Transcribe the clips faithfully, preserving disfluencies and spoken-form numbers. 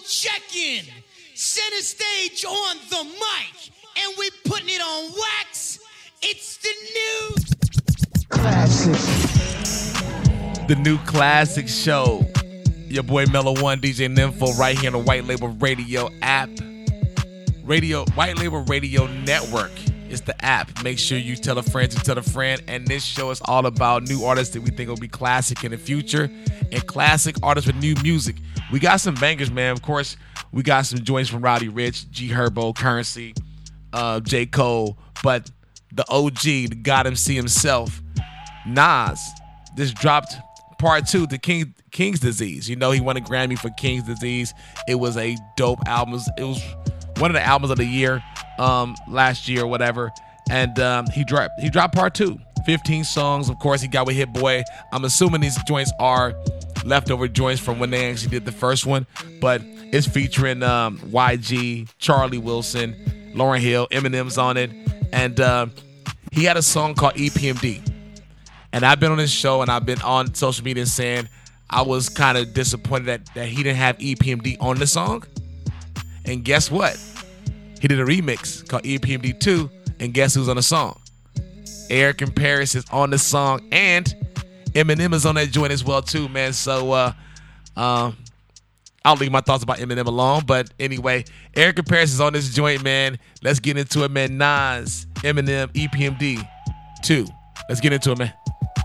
check-in. Center stage on the mic. And we putting it on wax. It's the new classic. The new classic show. Your boy Mellow One, D J Nympho, right here on the White Label Radio app. Radio, White Label Radio Network is the app. Make sure you tell a friend to tell a friend. And this show is all about new artists that we think will be classic in the future and classic artists with new music. We got some bangers, man. Of course, we got some joints from Roddy Ricch, G Herbo, Currency, uh, J. Cole. But the O G, the God M C himself, Nas, just dropped part two to King, King's Disease. You know, he won a Grammy for King's Disease. It was a dope album. It was one of the albums of the year um, last year or whatever. And um, he dropped he dropped part two. fifteen songs. Of course, he got with Hit Boy. I'm assuming these joints are leftover joints from when they actually did the first one. But it's featuring um, Y G, Charlie Wilson, Lauryn Hill, Eminem's on it. And uh, he had a song called E P M D. And I've been on this show and I've been on social media saying I was kind of disappointed that, that he didn't have E P M D on the song. And guess what? He did a remix called E P M D two, and guess who's on the song? Eric and Paris is on the song, and Eminem is on that joint as well too, man. So uh, um, I'll leave my thoughts about Eminem alone. But anyway, Eric and Paris is on this joint, man. Let's get into it, man. Nas, Eminem, E P M D two. Let's get into it, man.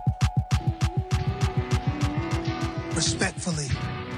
Respectfully.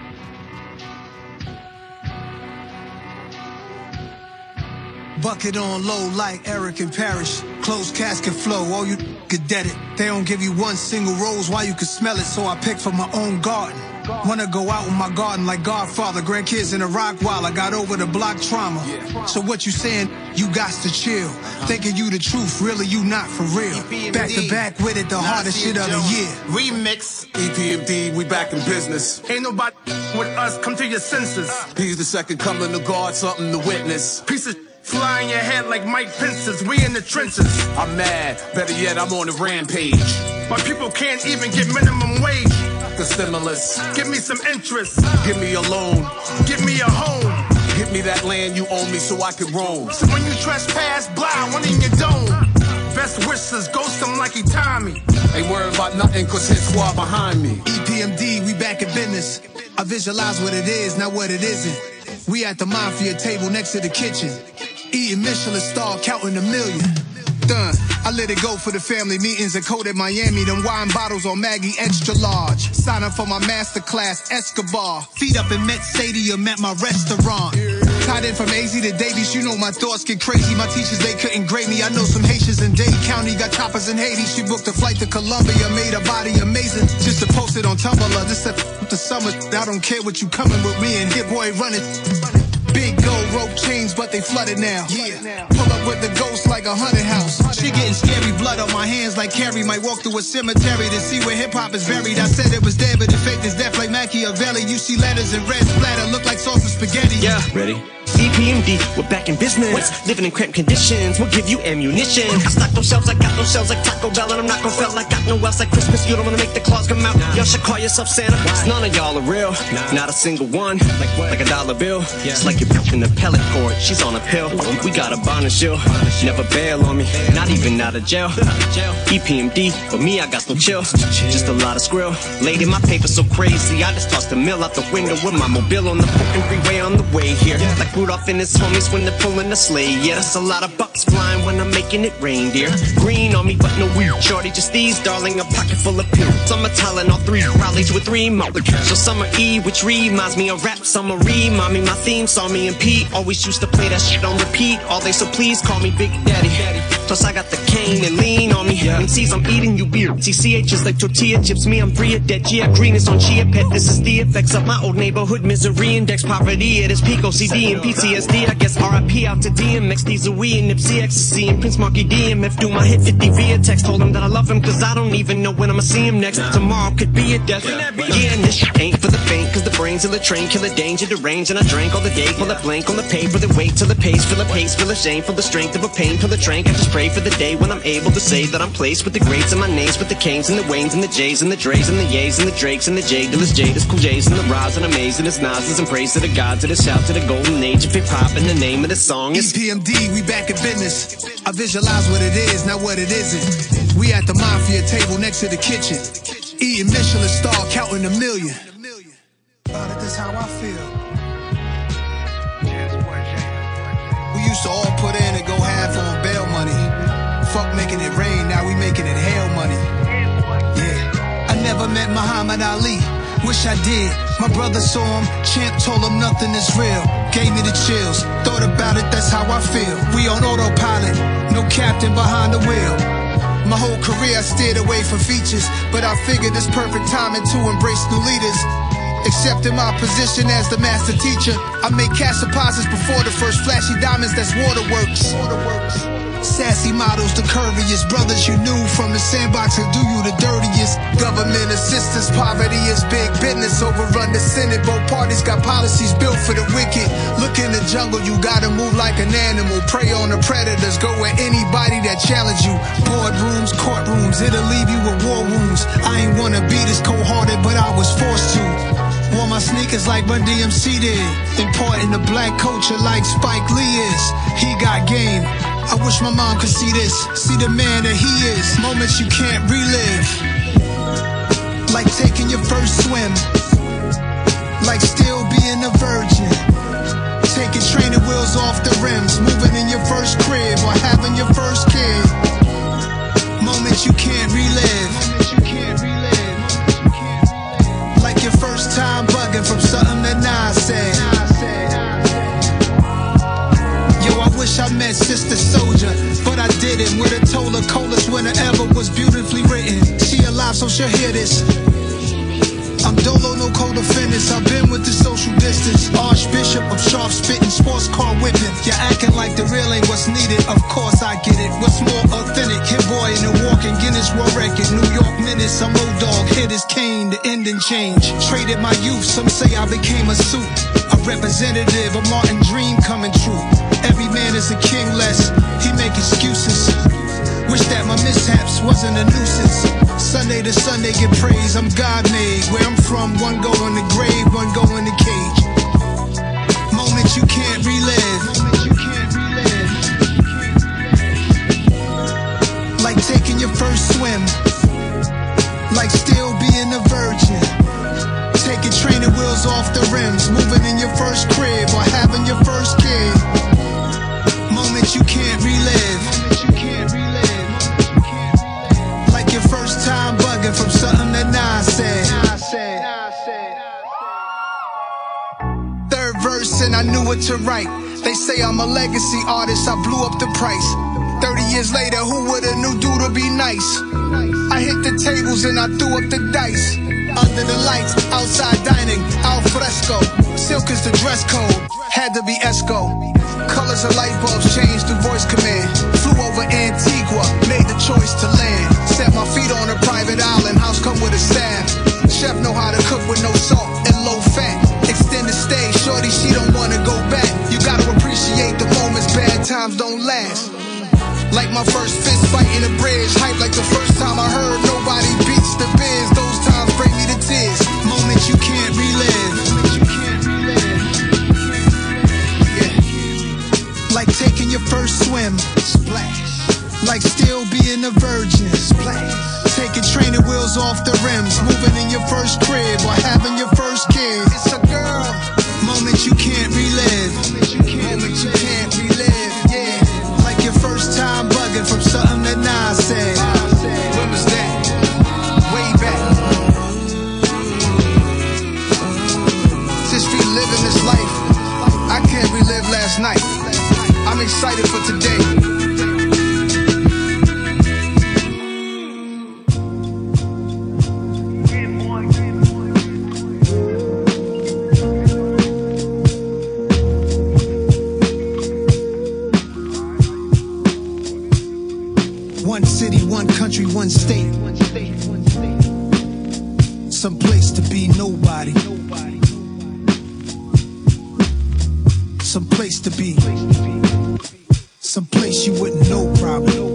Bucket on low like Eric and Parrish. Closed casket flow, all you could dead it. They don't give you one single rose, why you could smell it, so I pick from my own garden. Wanna go out in my garden like Godfather. Grandkids in a rock while I got over the block trauma. Yeah. So what you saying, you got to chill. Uh-huh. Thinking you the truth, really you not for real. E P M D. Back to back with it, the Not hardest shit of the year. Remix. E P M D, we back in business. Ain't nobody with us, come to your senses. Uh. He's the second coming of God, something to witness. Piece of fly in your head like Mike Pence's, we in the trenches. I'm mad, better yet, I'm on a rampage. My people can't even get minimum wage. The stimulus. Give me some interest. Give me a loan. Give me a home. Give me that land you owe me so I can roam. So when you trespass, blah, one in your dome. Best wishes, ghost him like he Tommy. Ain't worried about nothing cause his squad behind me. E P M D, we back in business. I visualize what it is, not what it isn't. We at the mafia table next to the kitchen. Eating Michelin star, counting a million. Done. I let it go for the family meetings at Code at Miami. Them wine bottles on Maggie extra large. Sign up for my masterclass, Escobar. Feet up in Met Stadium at my restaurant. Tied in from A Z to Davies, you know my thoughts get crazy. My teachers, they couldn't grade me. I know some Haitians in Dade County got choppers in Haiti. She booked a flight to Colombia, made her body amazing. Just to post it on Tumblr, just to f- the summer. I don't care what you coming with me and Hit Boy running. Big gold rope chains, but they flooded now. Yeah. Pull up with the ghost like a haunted house. She getting scary, blood on my hands like Carrie. Might walk through a cemetery to see where hip hop is buried. I said it was dead, but the faith is death like Machiavelli. You see letters in red splatter, look like sauce and spaghetti. Yeah, ready? E P M D, we're back in business. Living in cramped conditions, we'll give you ammunition. I stock those shelves, I got those shelves like Taco Bell, and I'm not gon' fail. I got no else like Christmas, you don't wanna make the claws come out. Y'all should call yourself Santa, cause none of y'all are real. Not a single one, like a dollar bill. It's like you're in the pellet cord, she's on a pill. We got a bond and shield, never bail on me, not even out of jail. E P M D, for me I got no chill, just a lot of skrill. Lady, my paper so crazy, I just tossed the mill out the window with my mobile on the fucking freeway on the way here. Like Rudolph and his homies when they're pulling the sleigh. Yeah, that's a lot of bucks flying when I'm making it rain, dear. Green on me, but no weed. Shorty, just these, darling, a pocket full of pills. I'm a Tylenol three, Raleigh with three more. So summer E, which reminds me of rap. Summer mommy, my theme song, me and Pete always used to play that shit on repeat all day. So please call me Big Daddy. Plus I got the cane and lean on me. M Cs, I'm eating you beer. T C H is like tortilla chips. Me, I'm free of debt. Gia Green is on Chia Pet. This is the effects of my old neighborhood misery index. Poverty at its peak. O C D and P T S D. I guess R I P out to D M X. These are we and Nipsey Ecstasy and Prince Marky D M F. Do my hit fifty via text. Told him that I love him cause I don't even know when I'ma see him next. Tomorrow could be a death. Yeah, and this shit ain't for the faint cause the brains of the train kill a danger, the range. And I drank all the day. Pull a blank on the paper. Then wait till the pace. Feel a pace. Feel a shame. Feel the strength of a pain. Feel the train. I just pray for the day when I'm able to say that I'm placed with the greats and my names, with the Canes and the Waynes and the Jays and the Dre's and the Yays and the Drakes and the J Dillers, Jaders, Cool J's and the Roz and Amazing as Nas's and praise to the gods of the shout to the golden age of hip hop, and the name of the song is E P M D. We back in business. I visualize what it is, not what it isn't. We at the mafia table next to the kitchen, eating Michelin star, counting a million. This how I feel. We used to all put in and go half on bail money. Fuck making it rain, now we making it hell money. Yeah, I never met Muhammad Ali. Wish I did. My brother saw him, champ told him nothing is real. Gave me the chills, thought about it, that's how I feel. We on autopilot, no captain behind the wheel. My whole career I steered away from features, but I figured it's perfect timing to embrace new leaders. Accepting my position as the master teacher, I make cash deposits before the first flashy diamonds, that's waterworks. Waterworks. Sassy models, the curviest brothers you knew from the sandbox and do you the dirtiest. Government assistance, poverty is big business. Overrun the Senate, both parties got policies built for the wicked. Look in the jungle, you gotta move like an animal. Prey on the predators, go at anybody that challenge you. Boardrooms, courtrooms, it'll leave you with war wounds. I ain't wanna be this cold-hearted, but I was forced to. Wore my sneakers like Run D M C did. Importing the black culture like Spike Lee is. He got game. I wish my mom could see this. See the man that he is. Moments you can't relive. Like taking your first swim. Like still being a virgin. Taking training wheels off the rims. Moving in your first crib or having your first kid. Moments you can't relive. Like your first time bugging from something that Nas said. Yo, I wish I met Sister Soldier, but I didn't. Would have told her coldest winter ever was beautifully written. She alive, so she'll hear this. I'm Dolo, no co-defendants. I've been with the social distance. Archbishop of sharp spitting, sports car whipping. You're acting like the real ain't what's needed. Of course I get it. What's more authentic? Hit boy in the walking Guinness World Record. New York minutes, I'm old dog. Hit his cane, the ending change. Traded my youth, some say I became a suit. A representative, a Martin dream coming true. Every man is a king less, he make excuses. Wish that my mishaps wasn't a nuisance. Sunday to Sunday get praise, I'm God made. Where I'm from, one go in the grave, one go in the cage. Moments you can't relive. Like taking your first swim. Like still being a virgin. Taking training wheels off the rims. Moving in your first crib or having your first kid. Moments you can't relive. Like your first time bugging from something that Nas said. Third verse and I knew what to write. They say I'm a legacy artist, I blew up the price. Thirty years later, who would've knew dude would be nice? I hit the tables and I threw up the dice. Under the lights, outside dining, al fresco. Silk is the dress code, had to be Esco. Colors of light bulbs changed through voice command. Flew over Antigua, made the choice to land. Set my feet on a private island, house come with a staff. Chef know how to cook with no salt and low fat. Extended stay, shorty, she don't wanna go back. You gotta appreciate the moments, bad times don't last. Like my first fist fight in a bridge. Hype like the first time I heard nobody beats the biz. Those times bring me to tears. Moments you can't relive. Yeah. Like taking your first swim. Splash. Like still being a virgin. Splash. Taking training wheels off the rims. Moving in your first crib or having your first kid. It's a girl. Moments you can't relive. Moments you can't relive. Yeah. Like your first time bugging from something that Nas said. When was that? Way back. Since we living this life, I can't relive last night. I'm excited for today. One city, one country, one state. Some place to be nobody. Some place to be. Some place you wouldn't know probably.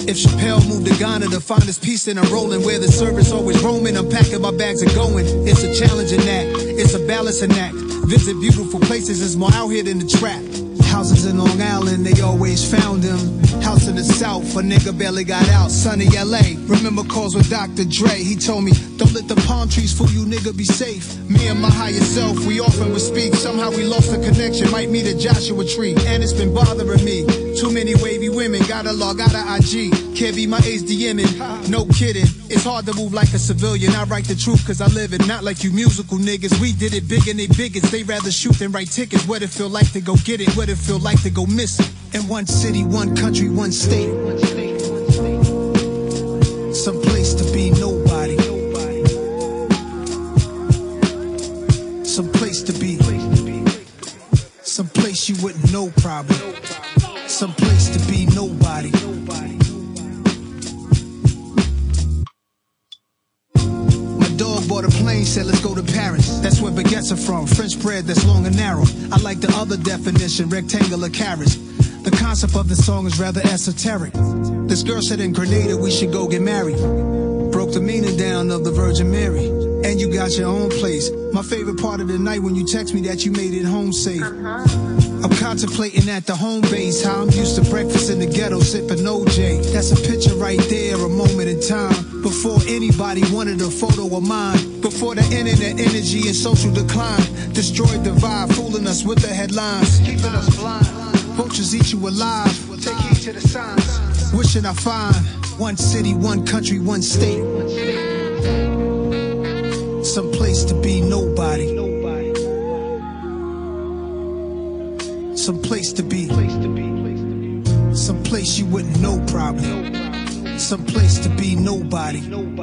If Chappelle moved to Ghana to find his peace, then I'm rolling where the service always roaming. I'm packing my bags and going. It's a challenging act. It's a balancing act. Visit beautiful places. It's more out here than the trap. Houses in Long Island, they always found him. House in the South, a nigga barely got out. Sunny L A, remember calls with Doctor Dre. He told me, don't let the palm trees fool you, nigga, be safe. Me and my higher self, we often would speak. Somehow we lost the connection, might meet a Joshua tree. And it's been bothering me. Too many wavy women, gotta log out of I G. Can't be my HDMing, no kidding. It's hard to move like a civilian. I write the truth cause I live it, not like you musical niggas. We did it big and they biggest. They rather shoot than write tickets. What it feel like to go get it, what it feel like to go miss it. In one city, one country, one state. Some place to be nobody. Some place to be. Some place you wouldn't know probably. Some place to be nobody. Dog bought a plane, said let's go to Paris. That's where baguettes are from, French bread that's long and narrow. I like the other definition, rectangular carrots. The concept of the song is rather esoteric. This girl said in Grenada we should go get married. Broke the meaning down of the Virgin Mary. And you got your own place. My favorite part of the night when you text me that you made it home safe. I'm contemplating at the home base how I'm used to breakfast in the ghetto sipping O J. That's a picture right there, a moment in time. Before anybody wanted a photo of mine. Before the internet energy and social decline destroyed the vibe, fooling us with the headlines. Keeping us blind. Vultures eat you alive. Take heed to the signs. Wishing I find one city, one country, one state. Some place to be nobody. Some place to be. Some place you wouldn't know probably. Some place to be nobody.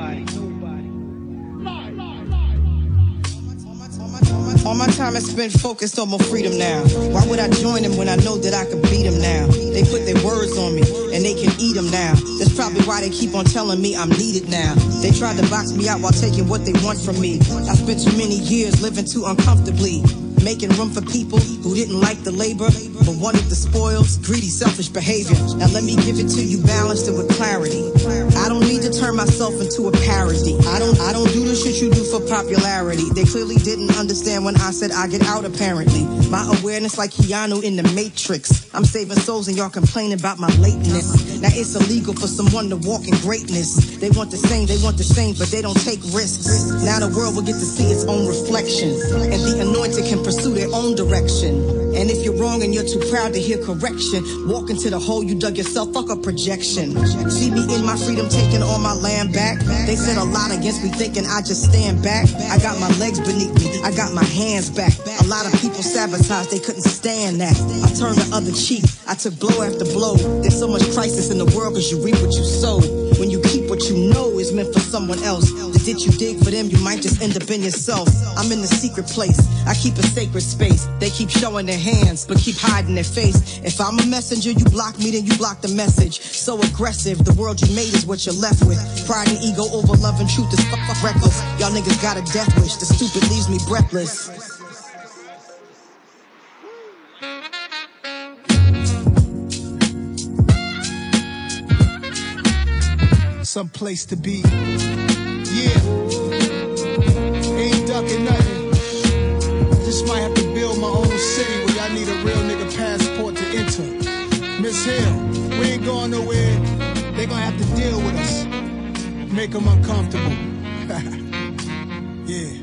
All my time is spent focused on my freedom now. Why would I join them when I know that I can beat them now? They put their words on me, and they can eat them now. That's probably why they keep on telling me I'm needed now. They tried to box me out while taking what they want from me. I spent too many years living too uncomfortably, making room for people who didn't like the labor, but wanted the spoils, greedy, selfish behavior. Now let me give it to you balanced and with clarity. I don't need to turn myself into a parody. I don't I don't do the shit you do for popularity. They clearly didn't understand when I said I get out apparently. My awareness like Keanu in the Matrix. I'm saving souls and y'all complaining about my lateness. Now it's illegal for someone to walk in greatness. They want the same, they want the same, but they don't take risks. Now the world will get to see its own reflection, and the anointed can pursue their own direction. And if you're wrong and you're too proud to hear correction, walk into the hole you dug yourself, fuck a projection. See me in my freedom taking all my land back. They said a lot against me thinking I just stand back. I got my legs beneath me, I got my hands back. A lot of people sabotaged, they couldn't stand that. I turned the other cheek, I took blow after blow. There's so much crisis in the world cause you reap what you sow. When you keep what you know is meant for someone else, the ditch you dig for them, you might just end up in yourself. I'm in the secret place, I keep a sacred space. They keep showing their hands, but keep hiding their face. If I'm a messenger, you block me, then you block the message. So aggressive, the world you made is what you're left with. Pride and ego over love and truth is fuck, fuck reckless. Y'all niggas got a death wish, the stupid leaves me breathless. Some place to be. Yeah. Ain't ducking nothing. Just might have to build my own city where y'all need a real nigga passport to enter. Miss Hill, we ain't going nowhere. They gonna have to deal with us. Make them uncomfortable. Yeah.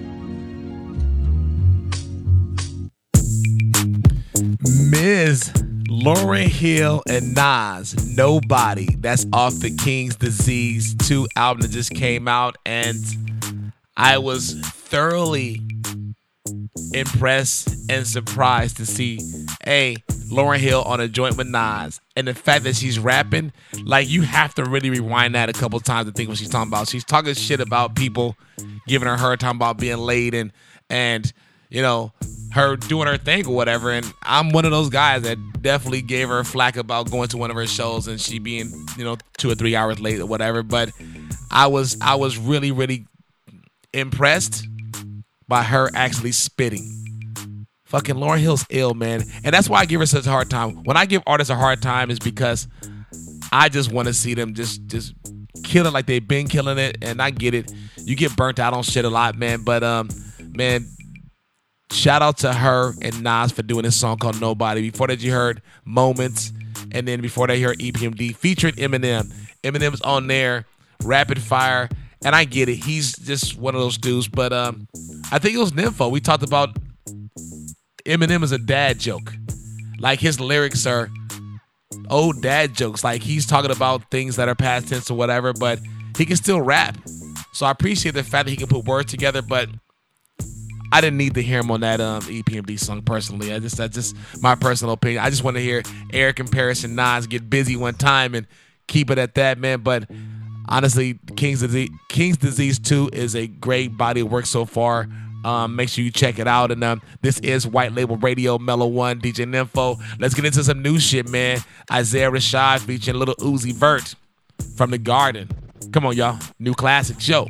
Miz Lauryn Hill and Nas, Nobody. That's off the King's Disease two album that just came out, and I was thoroughly impressed and surprised to see, hey, Lauryn Hill on a joint with Nas, and the fact that she's rapping, like, you have to really rewind that a couple times to think what she's talking about. She's talking shit about people giving her a hard time about being late and and you know, her doing her thing or whatever. And I'm one of those guys that definitely gave her flack about going to one of her shows and she being, you know, two or three hours late or whatever. But I was I was really, really impressed by her actually spitting. Fucking Lauryn Hill's ill, man. And that's why I give her such a hard time. When I give artists a hard time is because I just want to see them just just kill it like they've been killing it. And I get it. You get burnt out on shit a lot, man. But, um, man, shout out to her and Nas for doing this song called Nobody. Before that, you heard Moments. And then before that, you heard E P M D featuring Eminem. Eminem's on there, rapid fire. And I get it. He's just one of those dudes. But um, I think it was Nympho. We talked about Eminem as a dad joke. Like, his lyrics are old dad jokes. Like, he's talking about things that are past tense or whatever, but he can still rap. So I appreciate the fact that he can put words together, but I didn't need to hear him on that um, E P M D song personally. I just That's just my personal opinion. I just want to hear Eric and Paris and Nas get busy one time and keep it at that, man. But honestly, King's Disease, King's Disease two is a great body of work so far. Um, make sure you check it out. And um, this is White Label Radio, Mellow One, D J Nympho. Let's get into some new shit, man. Isaiah Rashad featuring Little Uzi Vert from The Garden. Come on, y'all. New classic show.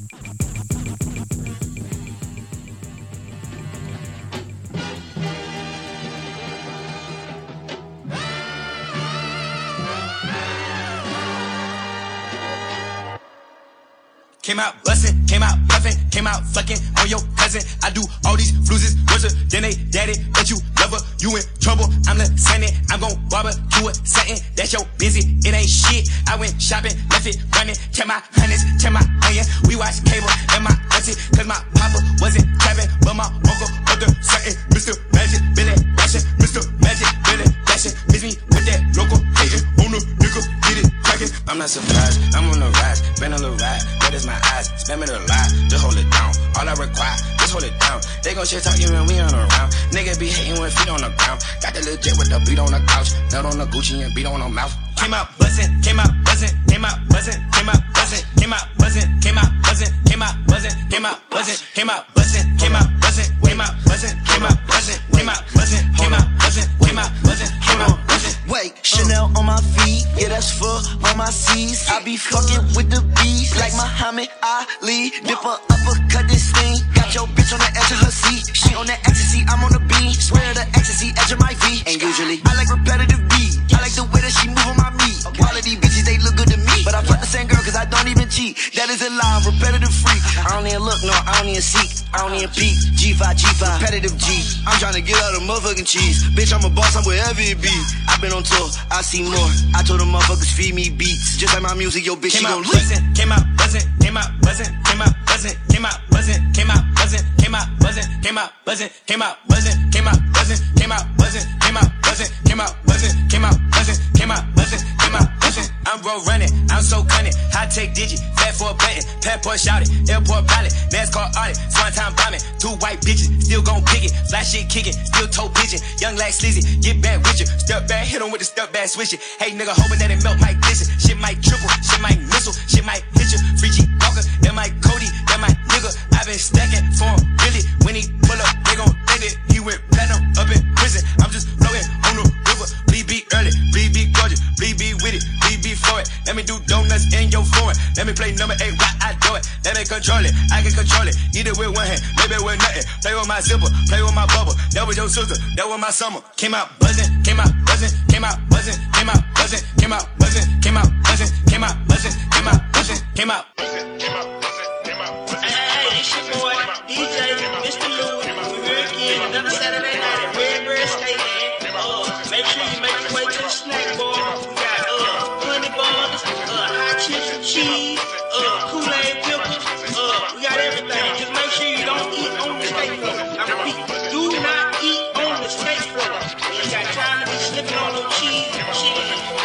Came out bustin', came out puffin', came out fucking on your cousin. I do all these fluses, richer than they daddy, but you love her, you in trouble. I'm the Senate, I'm gon' barbecue a satin. That's your busy, it ain't shit. I went shopping, left it running, kept my hundreds, kept my onion. We watch cable and my auntie, cause my papa wasn't trapping, but my uncle was the certain. Mister Magic, Billy Dashin', Mister Magic, Billy Dashin'. Miss me with that local hatin' on the nigga, get it crackin'. I'm not surprised, I'm on the rise, been on the ride, that is my eyes, spam it a lot, just hold it down. All I require, just hold it down. They gon' shit talk you when we on around. Nigga be hating with feet on the ground. Got the little jet with the beat on the couch, nut on the Gucci and beat on the mouth. Came out buzzin', came out buzzin', came out buzzin', came out buzzin', came out buzzin', came out buzzin', came out buzzin', came out buzzin', came out buzzin', came out buzzin', came out buzzin', came out buzzin', came out buzzin', came out buzzin', came out buzzin', came out buzzin'. Wait, Chanel on my feet, yeah, that's for all my C's. I be fucking with the bees like Muhammad Ali. Dip a uppercut this thing, got your bitch on the edge of her seat. She on that ecstasy, I'm on the beat. Swear the ecstasy, edge of my V. And usually, I like repetitive beat. I like the way that she move on my meat. Quality bitches, they look good to me. But I fuck the same girl cause I don't even cheat. That is a lie, I'm repetitive freak. I don't even look, no, I don't even seek. I don't even peek. G five, G five, repetitive G. I'm trying to get out of motherfucking cheese. Bitch, I'm a boss, I'm wherever it be. I've been on tour, I see more. I told them motherfuckers feed me beats. Just like my music, yo bitch, she gon' leak. Came out buzzin', came out buzzin', came out buzzin', came out buzzin', came out buzzin', came out buzzin', came out buzzin', came out buzzin', came out buzzin', came out buzzin', came out buzzin', came out buzzin', came out buzzin', came out buzzin', came out buzzin'. I'm road running, I'm so cunning. High tech digi, fat for a button, passport shouted, airport pilot, NASCAR audit, swan time bombing. Two white bitches, still gon' pick it, fly shit kicking, still toe pigeon. Young like sleazy, get back with you. Step back, hit him with the step back switch it. Hey nigga, hoping that it melt like this. Shit might triple, shit might missile, shit might hit you. Free G Walker, that might Cody, that might nigga. I been stacking for him, really. When he pull up, they gon' think it. He went platinum up in prison. I'm just floating on the river. Please be early, please be gorgeous, please be with it, please be for it. Let me do donuts in your foreign. Let me play number eight, why I do it. Let me control it, I can control it. Eat it with one hand, maybe with nothing. Play with my zipper, play with my bubble. That was your sister, that was my summer. Came out buzzing, came out buzzing, came out buzzing, came out buzzing, came out buzzing, came out buzzing, came out buzzing, came out buzzing, came out buzzing, came out buzzing, came out buzzing. Hey, it's your boy, D J, Mister Lou. We're here again, another Saturday night at Redbird State. Uh, make sure you make your way to the snack bar. We got uh, honey buns, uh, hot chips and cheese, uh, Kool-Aid pickles. Uh, we got everything. Just make sure you don't eat on the steak floor. I repeat, do not eat on the steak floor. You got time to be slipping on no cheese and cheese.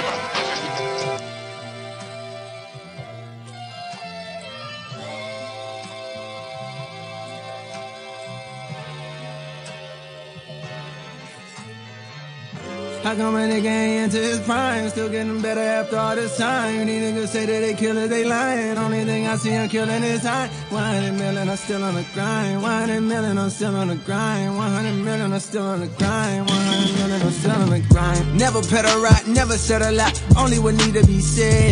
How come a nigga ain't into his prime? Still getting better after all this time. These niggas say that they killers, they lying. Only thing I see them killing is time. one hundred million, I'm still on the grind. one hundred million, I'm still on the grind. one hundred million, I'm still on the grind. one hundred million, I'm still on the grind. Never pedal right, never said a lot. Only what need to be said.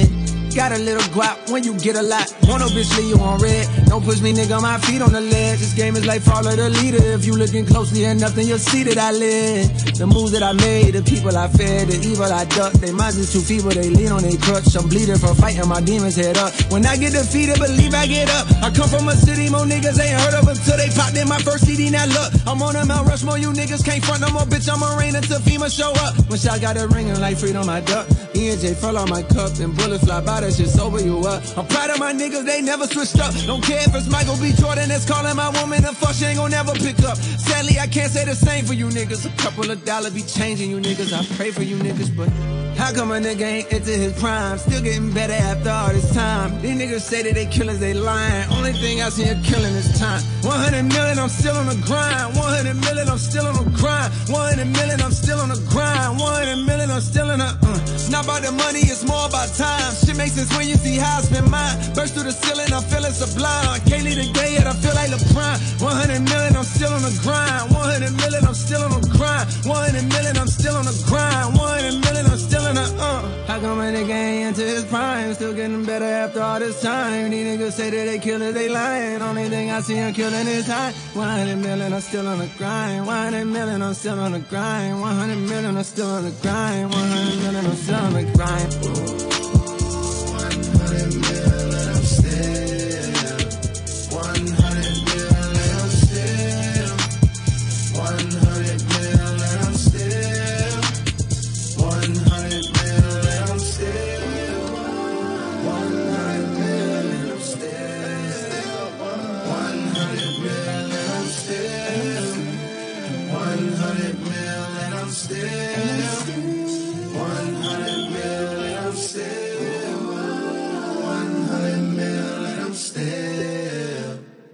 Got a little guap when you get a lot. Want no bitch leave you on red. Don't push me, nigga, my feet on the ledge. This game is like follow the leader. If you looking closely enough, then you'll see that I live. The moves that I made, the people I fed, the evil I ducked. They minds is too feeble, they lean on their crutch. I'm bleeding from fighting my demons head up. When I get defeated, believe I get up. I come from a city, more niggas ain't heard of until they popped in my first C D. Now look, I'm on a Mount Rushmore, you niggas can't front no more, bitch. I'm a rain until FEMA show up. When I got a ringing like freedom, I duck. E and J fell on my cup, and bullets fly by, that shit sober you up. I'm proud of my niggas, they never switched up. Don't care if it's Michael B. Jordan that's calling my woman a fuck, she ain't gon' never pick up. Sadly, I can't say the same for you niggas. A couple of dollars be changing you niggas. I pray for you niggas, but how come a nigga ain't into his prime? Still getting better after all this time. These niggas say that they killers, they lying. Only thing I see a killing is time. one hundred million, I'm still on the grind. one hundred million, I'm still on the grind. one hundred million, I'm still on the grind. one hundred million, I'm still in the uh. It's not about the money, it's more about time. Shit makes sense when you see how I spend mine. Burst through the ceiling, I'm feeling sublime. I can't leave the day yet, I feel like LeBron. one hundred million, I'm still on the grind. one hundred million, I'm still on the grind. one hundred million, I'm still on the grind. one hundred million, I'm still in the uh. How come a nigga ain't into his prime? Still getting better after all this time. These niggas say that they killers, they lying. Only thing I see him killing is time. one hundred million, I'm still on the grind. one hundred million, I'm still on the grind. one hundred million, I'm still on the grind. one hundred million, I'm still on the grind. one hundred million, I'm still. one hundred million, I'm still. one hundred million, I'm still. one hundred million, I'm still. one hundred million, I'm still. one hundred million, I'm still. one hundred million, I'm still. one hundred million, I'm still. one hundred million, I'm still.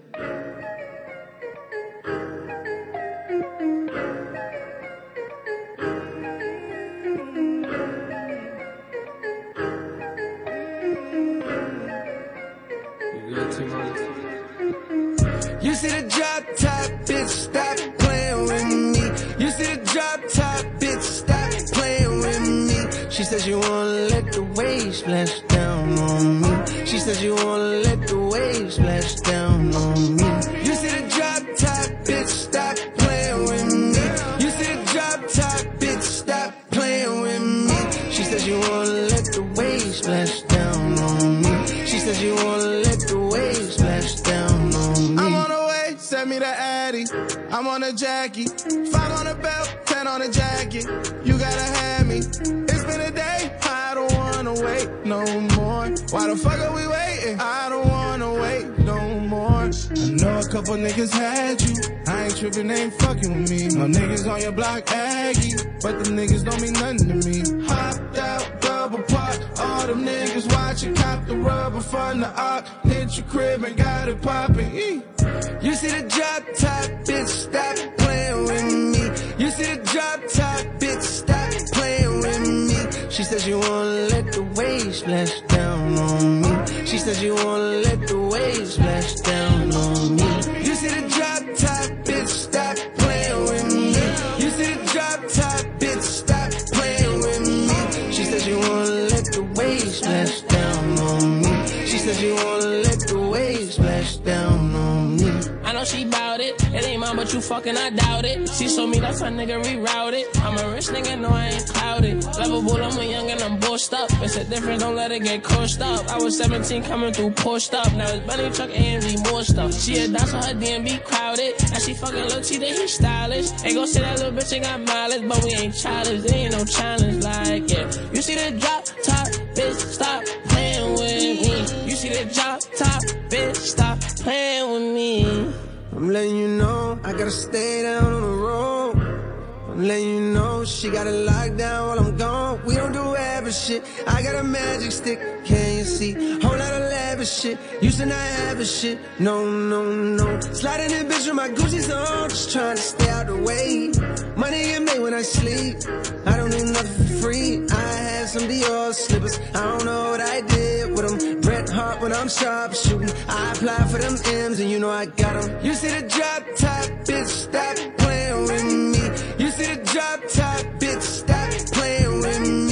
You see the drop top, bitch, stop playing with me. You see the drop top, bitch, stop playing with me. She says you wanna let the waves splash down on me. She says you wanna let the waves splash down on me. You see the drop top, bitch, stop playing with me. You see the drop top, bitch, stop playing with me. She says you wanna let the waves splash down on me. She says you wanna let the waves splash down on me. I'm on the way, send me the Addy. I'm on a Jackie, five on the belt, ten on the jacket. You gotta have me. It's been a day, I don't wanna wait no more. Why the fuck are we waiting? I don't wanna wait no more. I know a couple niggas had you. I ain't tripping, they ain't fucking with me. No niggas on your block, Aggie, but the niggas don't mean nothing to me. Hopped out, double park, all them niggas watching. Cop the rubber from the arc, hit your crib and got it popping. You see the drop top, bitch, stop playing with me. You see the drop top, bitch, stop playing with me. She says you wanna let the waves splash down on me. She says you wanna let the waves splash down on me. You see the drop top, bitch, stop playing with me. You see the drop top, bitch, stop playing with me. She says you wanna let the waves splash down on me. She says you wanna let the waves splash down on me. I know she bout it. It ain't mine, but you fucking, I doubt it. She told me that's her nigga rerouted. I'm a rich nigga, no, I ain't clouded. Lovable, I'm a young and I'm bossed up. It's a difference, don't let it get coached up. I was seventeen coming through pushed up. Now it's Benny Truck, A M V, more stuff. She a dance on her D M B crowded. And she fucking look, she think he stylish. Ain't gon' say that little bitch ain't got mileage, but we ain't childish. There ain't no challenge like, yeah. You see the drop top, bitch, stop playing with me. You see the drop top, bitch, stop playing with me. I'm letting you know, I gotta stay down on the road. I'm letting you know, she got it locked down while I'm gone. We don't do average shit, I got a magic stick, can you see? Whole lot of lavish shit, used to not have a shit. No, no, no. Sliding in bitch with my Gucci's on, just trying to stay out the way. Money get made when I sleep, I don't do nothing for free. I had some Dior slippers, I don't know what I did with them. Bret Hart when I'm sharp shooting, I apply for them M's and you know I got them. You see the drop top, bitch, stop playing with me. You see the drop top, bitch, stop playing with me.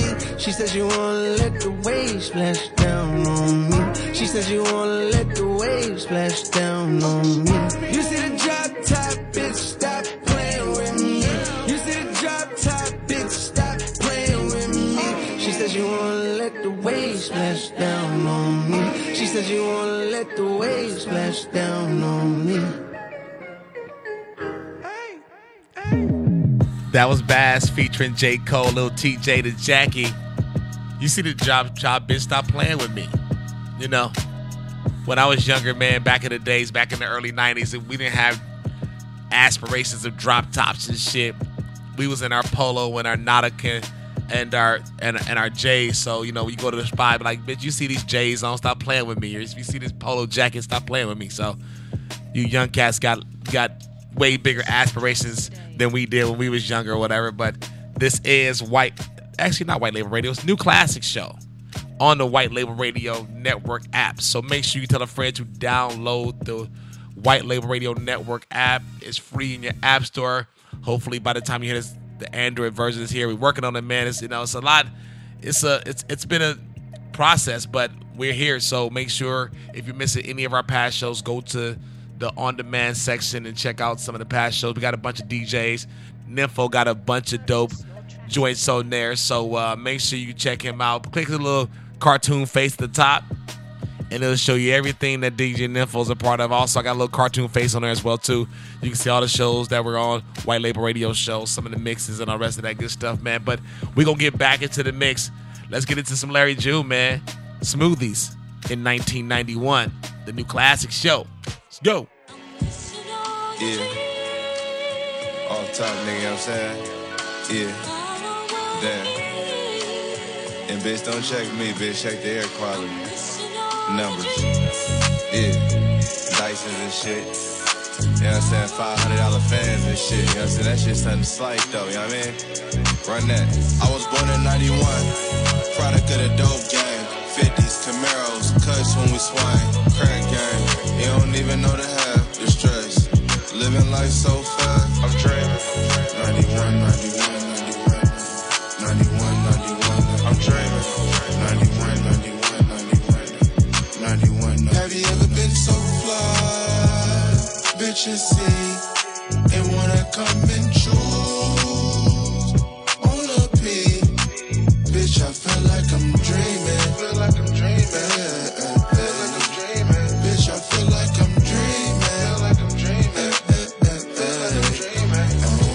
She says you wanna let the waves splash down on me. She says you wanna let the waves splash down on me. You see the drop top, bitch, stop playing with me. You see the drop top, bitch, stop playing with me. She says you wanna let the waves splash down on me. She says you wanna let the waves splash down on me. That was Bass featuring J. Cole, Lil T J to Jackie. You see the job, job, bitch, stop playing with me. You know, when I was younger, man, back in the days, back in the early nineties, we didn't have aspirations of drop tops and shit. We was in our Polo and our Nautica and our and, and our J's. So, you know, you go to the spot, be like, bitch, you see these J's on, stop playing with me. Or if you see this Polo jacket, stop playing with me. So you young cats got got way bigger aspirations than we did when we was younger or whatever. But this is White, actually not White Label Radio, it's New Classic Show on the White Label Radio Network app. So make sure you tell a friend to download the White Label Radio Network app. It's free in your app store. Hopefully by the time you hear this, the Android version is here. We're working on it, man. It's, you know, it's a lot. It's a it's it's been a process, but we're here. So make sure if you're missing any of our past shows, go to the on-demand section and check out some of the past shows. We got a bunch of D Js. Nympho got a bunch of dope joints on there. So uh, make sure you check him out. Click the little cartoon face at the top, and it'll show you everything that D J Nympho's a part of. Also, I got a little cartoon face on there as well, too. You can see all the shows that were on White Label Radio shows, some of the mixes and all the rest of that good stuff, man. But we're going to get back into the mix. Let's get into some Larry June, man. Smoothies in nineteen ninety-one. The New Classic Show. Let's go. Yeah. Off top, nigga, you know what I'm saying? Yeah. Damn. And bitch, don't check me, bitch. Check the air quality. Numbers. Yeah. Dysons and shit. You know what I'm saying? five hundred dollars fans and shit. You know what I'm saying? That shit's something slight, though. You know what I mean? Run that. I was born in ninety-one. Product of the dope game. fifties, Camaros, cuts when we swing. Crack game. You don't even know the half. The stress. Living life so fast. I'm dreaming. ninety-one, ninety-one, ninety-one. ninety-one, ninety-one. I'm dreaming. ninety-one, ninety-one, ninety-one. ninety-one, ninety-one. Have you ever been so fly? Bitches see and wanna come and choose on a P. Bitch, I feel like I'm dreaming. Feel like I'm dreaming. Feel like I'm dreaming. Bitch, I feel like I'm dreaming. Feel like I'm dreaming. Feel like I'm dreaming.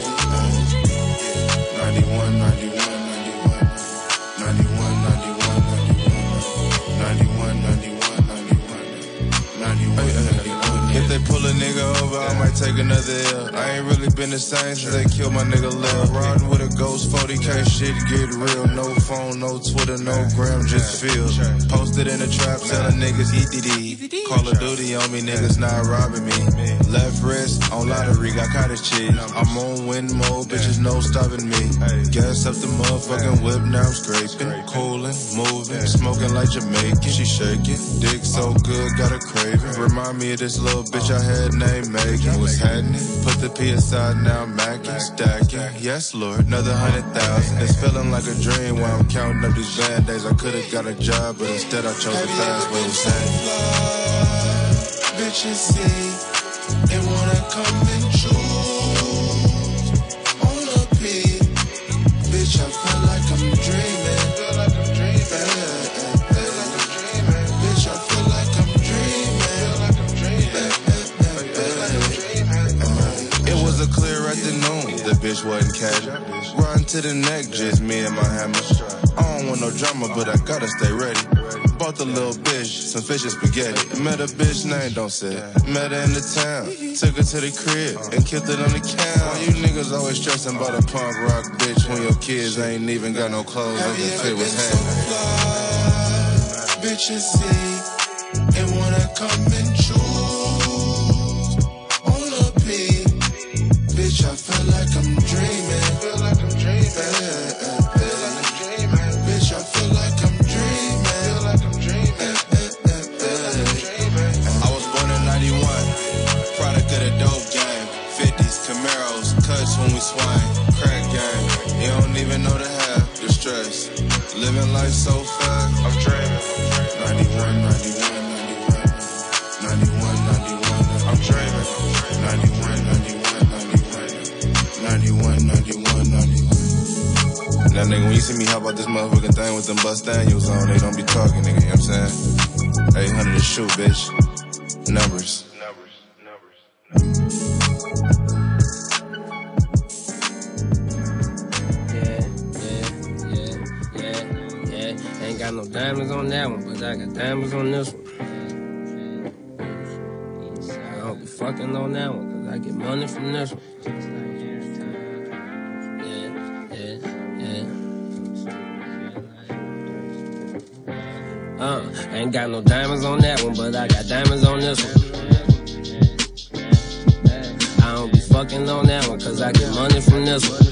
ninety-one, ninety-one, ninety-one. ninety-one, ninety-one, ninety-one. ninety-one, ninety-one, ninety-one. ninety-one. If they pull a nigga over, I might take another L. I ain't really been the same since they killed my nigga Lil. Riding with a ghost, forty K shit get real. No phone, no Twitter, no gram, just feel. Posted in the trap, selling niggas E D D. Call of Duty on me, niggas not robbing me. Left wrist on lottery, got cottage cheese. I'm on win mode, bitches no stopping me. Gas up the motherfucking whip, now I'm scraping. Cooling, moving, smoking like Jamaican. She shaking, dick so good, got a craving. Remind me of this little bitch I had named Megan. What's happening? Put the P aside, now I'm macking, stacking. Yes, Lord, another hundred thousand. It's feeling like a dream while I'm counting up these band-aids. I could've got a job, but instead I chose the fast way. Bitches see and wanna come and choose on a P. Bitch, I feel like I'm dreaming. Feel like I'm dreaming. Feel like I'm dreaming. Bitch, I feel like I'm dreaming. Feel like I'm dreaming. Feel like I'm dreaming. It was a clear afternoon. The bitch wasn't casual. Riding to the neck, just me and my hammer. I don't want no drama, but I gotta stay ready. Bought the little bitch some fish and spaghetti. Met a bitch name, don't say it. Met her in the town. Took her to the crib and killed it on the couch. Why you niggas always stressing about a punk rock bitch when your kids ain't even got no clothes that can fit with hands? Bitches see and wanna come and choose on a P. Bitch, I feel like I'm dreaming. Feel like I'm dreaming. Feel like I'm dreaming. Bitch, I feel like I'm dreaming. Feel like I'm dreaming. Feel like I'm dreaming. I was born in ninety-one. Product of the dope game. fifties, Camaros, cuts when we swing. Crack game. You don't even know the half. The stress. Living see me hop out this motherfucking thing with them bust Daniels on. They don't be talking, nigga, you know what I'm saying? eight hundred to shoot, bitch. Numbers. Ain't got no diamonds on that one, but I got diamonds on this one. I don't be fucking on that one, cause I get money from this one. Yeah, yeah, yeah. Uh, ain't got no diamonds on that one, but I got diamonds on this one. I don't be fucking on that one, cause I get money from this one.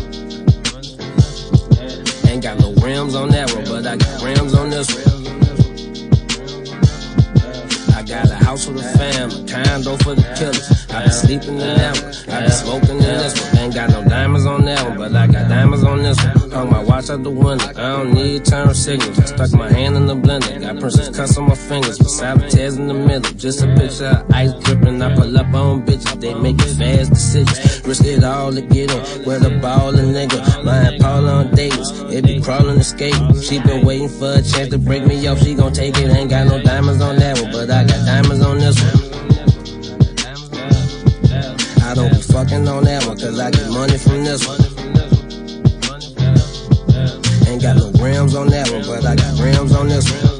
Ain't got no rims on that one, but I got rims on this one. I got a house with a fam, a condo for the killers. I been sleeping in that one, I been smoking in this one. Ain't got no diamonds on that one, but I got diamonds on this one. Hung my watch out the window, I don't need turn signals. I stuck my hand in the blender, got princess cuts on my fingers, with sabotage in the middle. Just a picture of ice dripping, I pull up on bitches, they making fast decisions. Risk it all to get in, with a ball and nigga. Lying Paula on dates, it be crawling and skating. She been waiting for a chance to break me off, she gon' take it. Ain't got no diamonds on that one, but I got diamonds on this one. I don't be fucking on that one, cause I get money from this one. Ain't got no rims on that one, but I got rims on this one.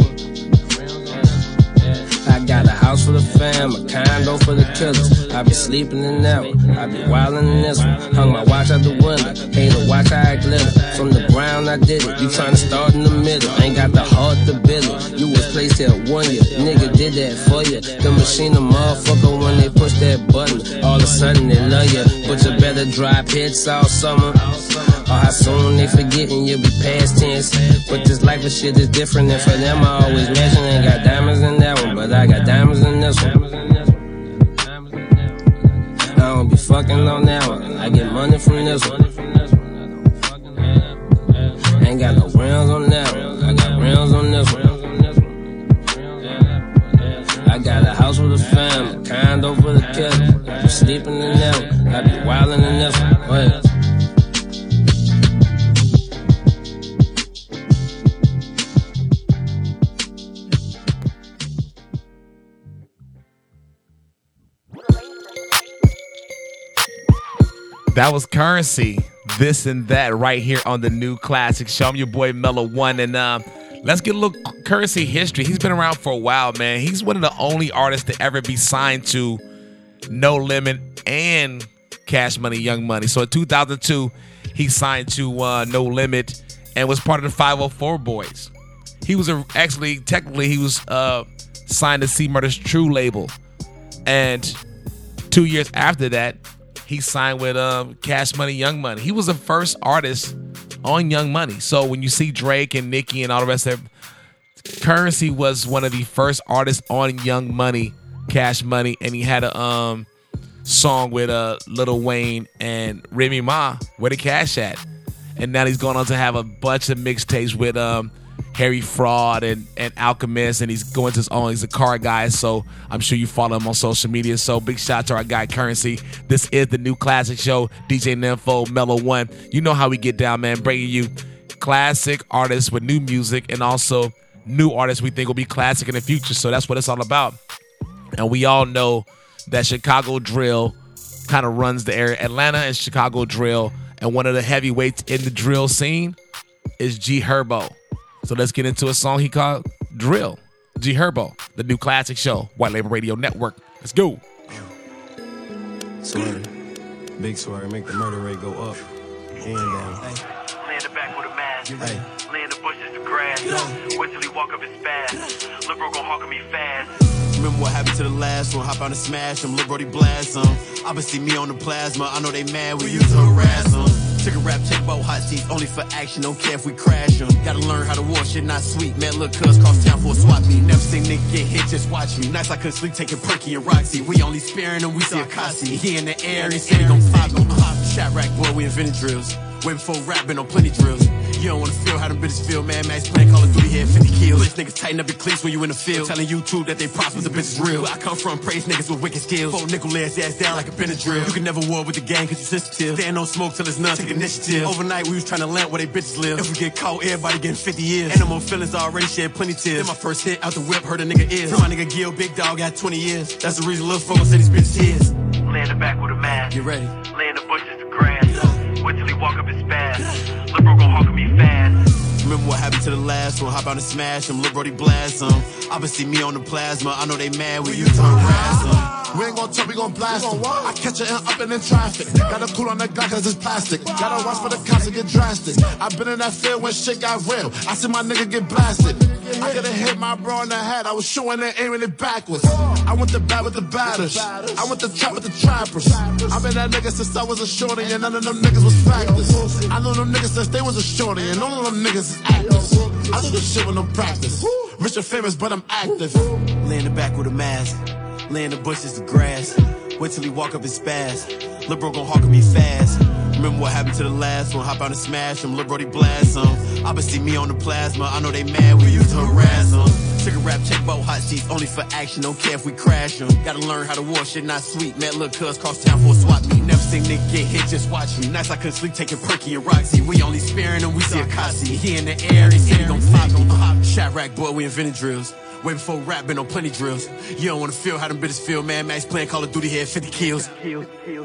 I got a house for the fam, a condo for the killers. I be sleeping in that one, I be wildin' in this one. Hung my watch out the window, hater watch how I glitter. From the ground I did it, you tryna start in the middle. Ain't got the heart to build it, you was placed here one year. Nigga did that for you, the machine a motherfucker when they push that button. All of a sudden they love you, but you better drop hits all summer. Or how soon they forgetting you be past tense. But this life of shit is different, and for them I always mention. Ain't got diamonds in that one, but I got diamonds in this one. I don't be fucking on that one, I get money from this one. Ain't got no rims on that one, I got rims on this one. I got a house with a fam, a condo for the killers. I be sleeping in that one, I be wildin' in this one. Go ahead. That was Currency, This and That, right here on the New Classic Show. I'm your boy Mellow One, and um, let's get a little Currency history. He's been around for a while, man. He's one of the only artists to ever be signed to No Limit and Cash Money, Young Money. So in two thousand two, he signed to uh, No Limit and was part of the five oh four Boys. He was a, actually, technically, he was uh, signed to C Murder's True label, and two years after that, he signed with um, Cash Money, Young Money. He was the first artist on Young Money. So when you see Drake and Nicki and all the rest of it, Currency was one of the first artists on Young Money, Cash Money, and he had a um, song with uh, Lil Wayne and Remy Ma, Where the Cash At? And now he's going on to have a bunch of mixtapes with um, Harry Fraud and, and Alchemist, and he's going to his own. He's a car guy, so I'm sure you follow him on social media. So big shout out to our guy Currency. This is the New Classic Show. D J Nympho, Mellow One. You know how we get down, man. Bringing you classic artists with new music and also new artists we think will be classic in the future. So that's what it's all about. And we all know that Chicago drill kind of runs the area. Atlanta and Chicago drill, and one of the heavyweights in the drill scene is G Herbo. So let's get into a song he called Drill. G Herbo, the New Classic Show, White Label Radio Network. Let's go. Swerve, big swerve, make the murder rate go up and down. Lay in the back with a mask. Hey. Lay in the bushes to grass. Wait till he walk up his fast. Lil' bro gon' hawk at me fast. Remember what happened to the last one? Hop out and smash them. Lil' brody blast them. Obviously me on the plasma. I know they mad we used to harass them. Took a rap check about hot seats only for action. Don't care if we crash them. Gotta learn how to war shit, not sweet. Man, look, cuz cross town for a swap meet. Never seen nigga get hit, just watch me. Nights I couldn't sleep, taking Perky and Roxy. We only sparing them, we see Akasi. He in the air, he said he gon' pop him. Shot rack boy, we invented drills. Way before rap, been on plenty drills. You don't wanna feel how them bitches feel. Mad Max playing Call of Duty, had fifty kills. Bitch niggas tighten up your cleats when you in the field. Telling you true that they prosper, the bitch is real. Where I come from, praise niggas with wicked skills. Four nickel ass ass down like a Benadryl. You can never war with the gang cause you sensitive. Stand on smoke till it's none, take initiative. Overnight we was trying to land where they bitches live. If we get caught, everybody getting fifty years. Animal feelings already shed plenty tears. Then my first hit out the whip hurt a nigga ears. My nigga Gil, big dog, got twenty years. That's the reason little folks say these bitches his. Lay in the back with a mask. Get ready. Lay in the bushes to grass. Wait till he walk up his fast. Lil' bro gon' hawk me fast. Remember what happened to the last one? Hop out and smash them. Lil' Brody blast them. Obviously me on the plasma. I know they mad when you turn harass them. We ain't gon' talk, we gon' blast them. I catch her in up and in traffic. Gotta cool on that Glock cause it's plastic. Gotta watch for the cops to get drastic. I been in that field when shit got real. I see my nigga get blasted. I coulda hit my bro in the head. I was shooting and aiming it backwards. I went to bat with the batters. I went to trap with the trappers. I been that nigga since I was a shorty and none of them niggas was factors. I know them niggas since they was a shorty and none of them niggas is actors. I do this shit with no practice. Rich and famous, but I'm active. Lay in the back with a mask. Lay in the bushes of grass. Wait till he walk up his spaz. Lil' bro gon' hawk me fast. Remember what happened to the last one? Hop out and smash him. Lil' Brody blast him. Obviously me on the plasma. I know they mad we used to harass them. Trigger rap, check both hot seats only for action. Don't care if we crash them. Gotta learn how to war shit, not sweet. Met lil' cuz cross town for a swap meet. Never seen nigga get hit, just watch me. Nights I couldn't sleep, taking Perky and Roxy. We only sparing them, we see a Kasi. He in the air, they say he gon' pop me. Shot rack boy, we invented drills. Way before rap, been on plenty drills. You don't wanna feel how them bitches feel. Mad Max playing Call of Duty, had fifty kills. kills, kills.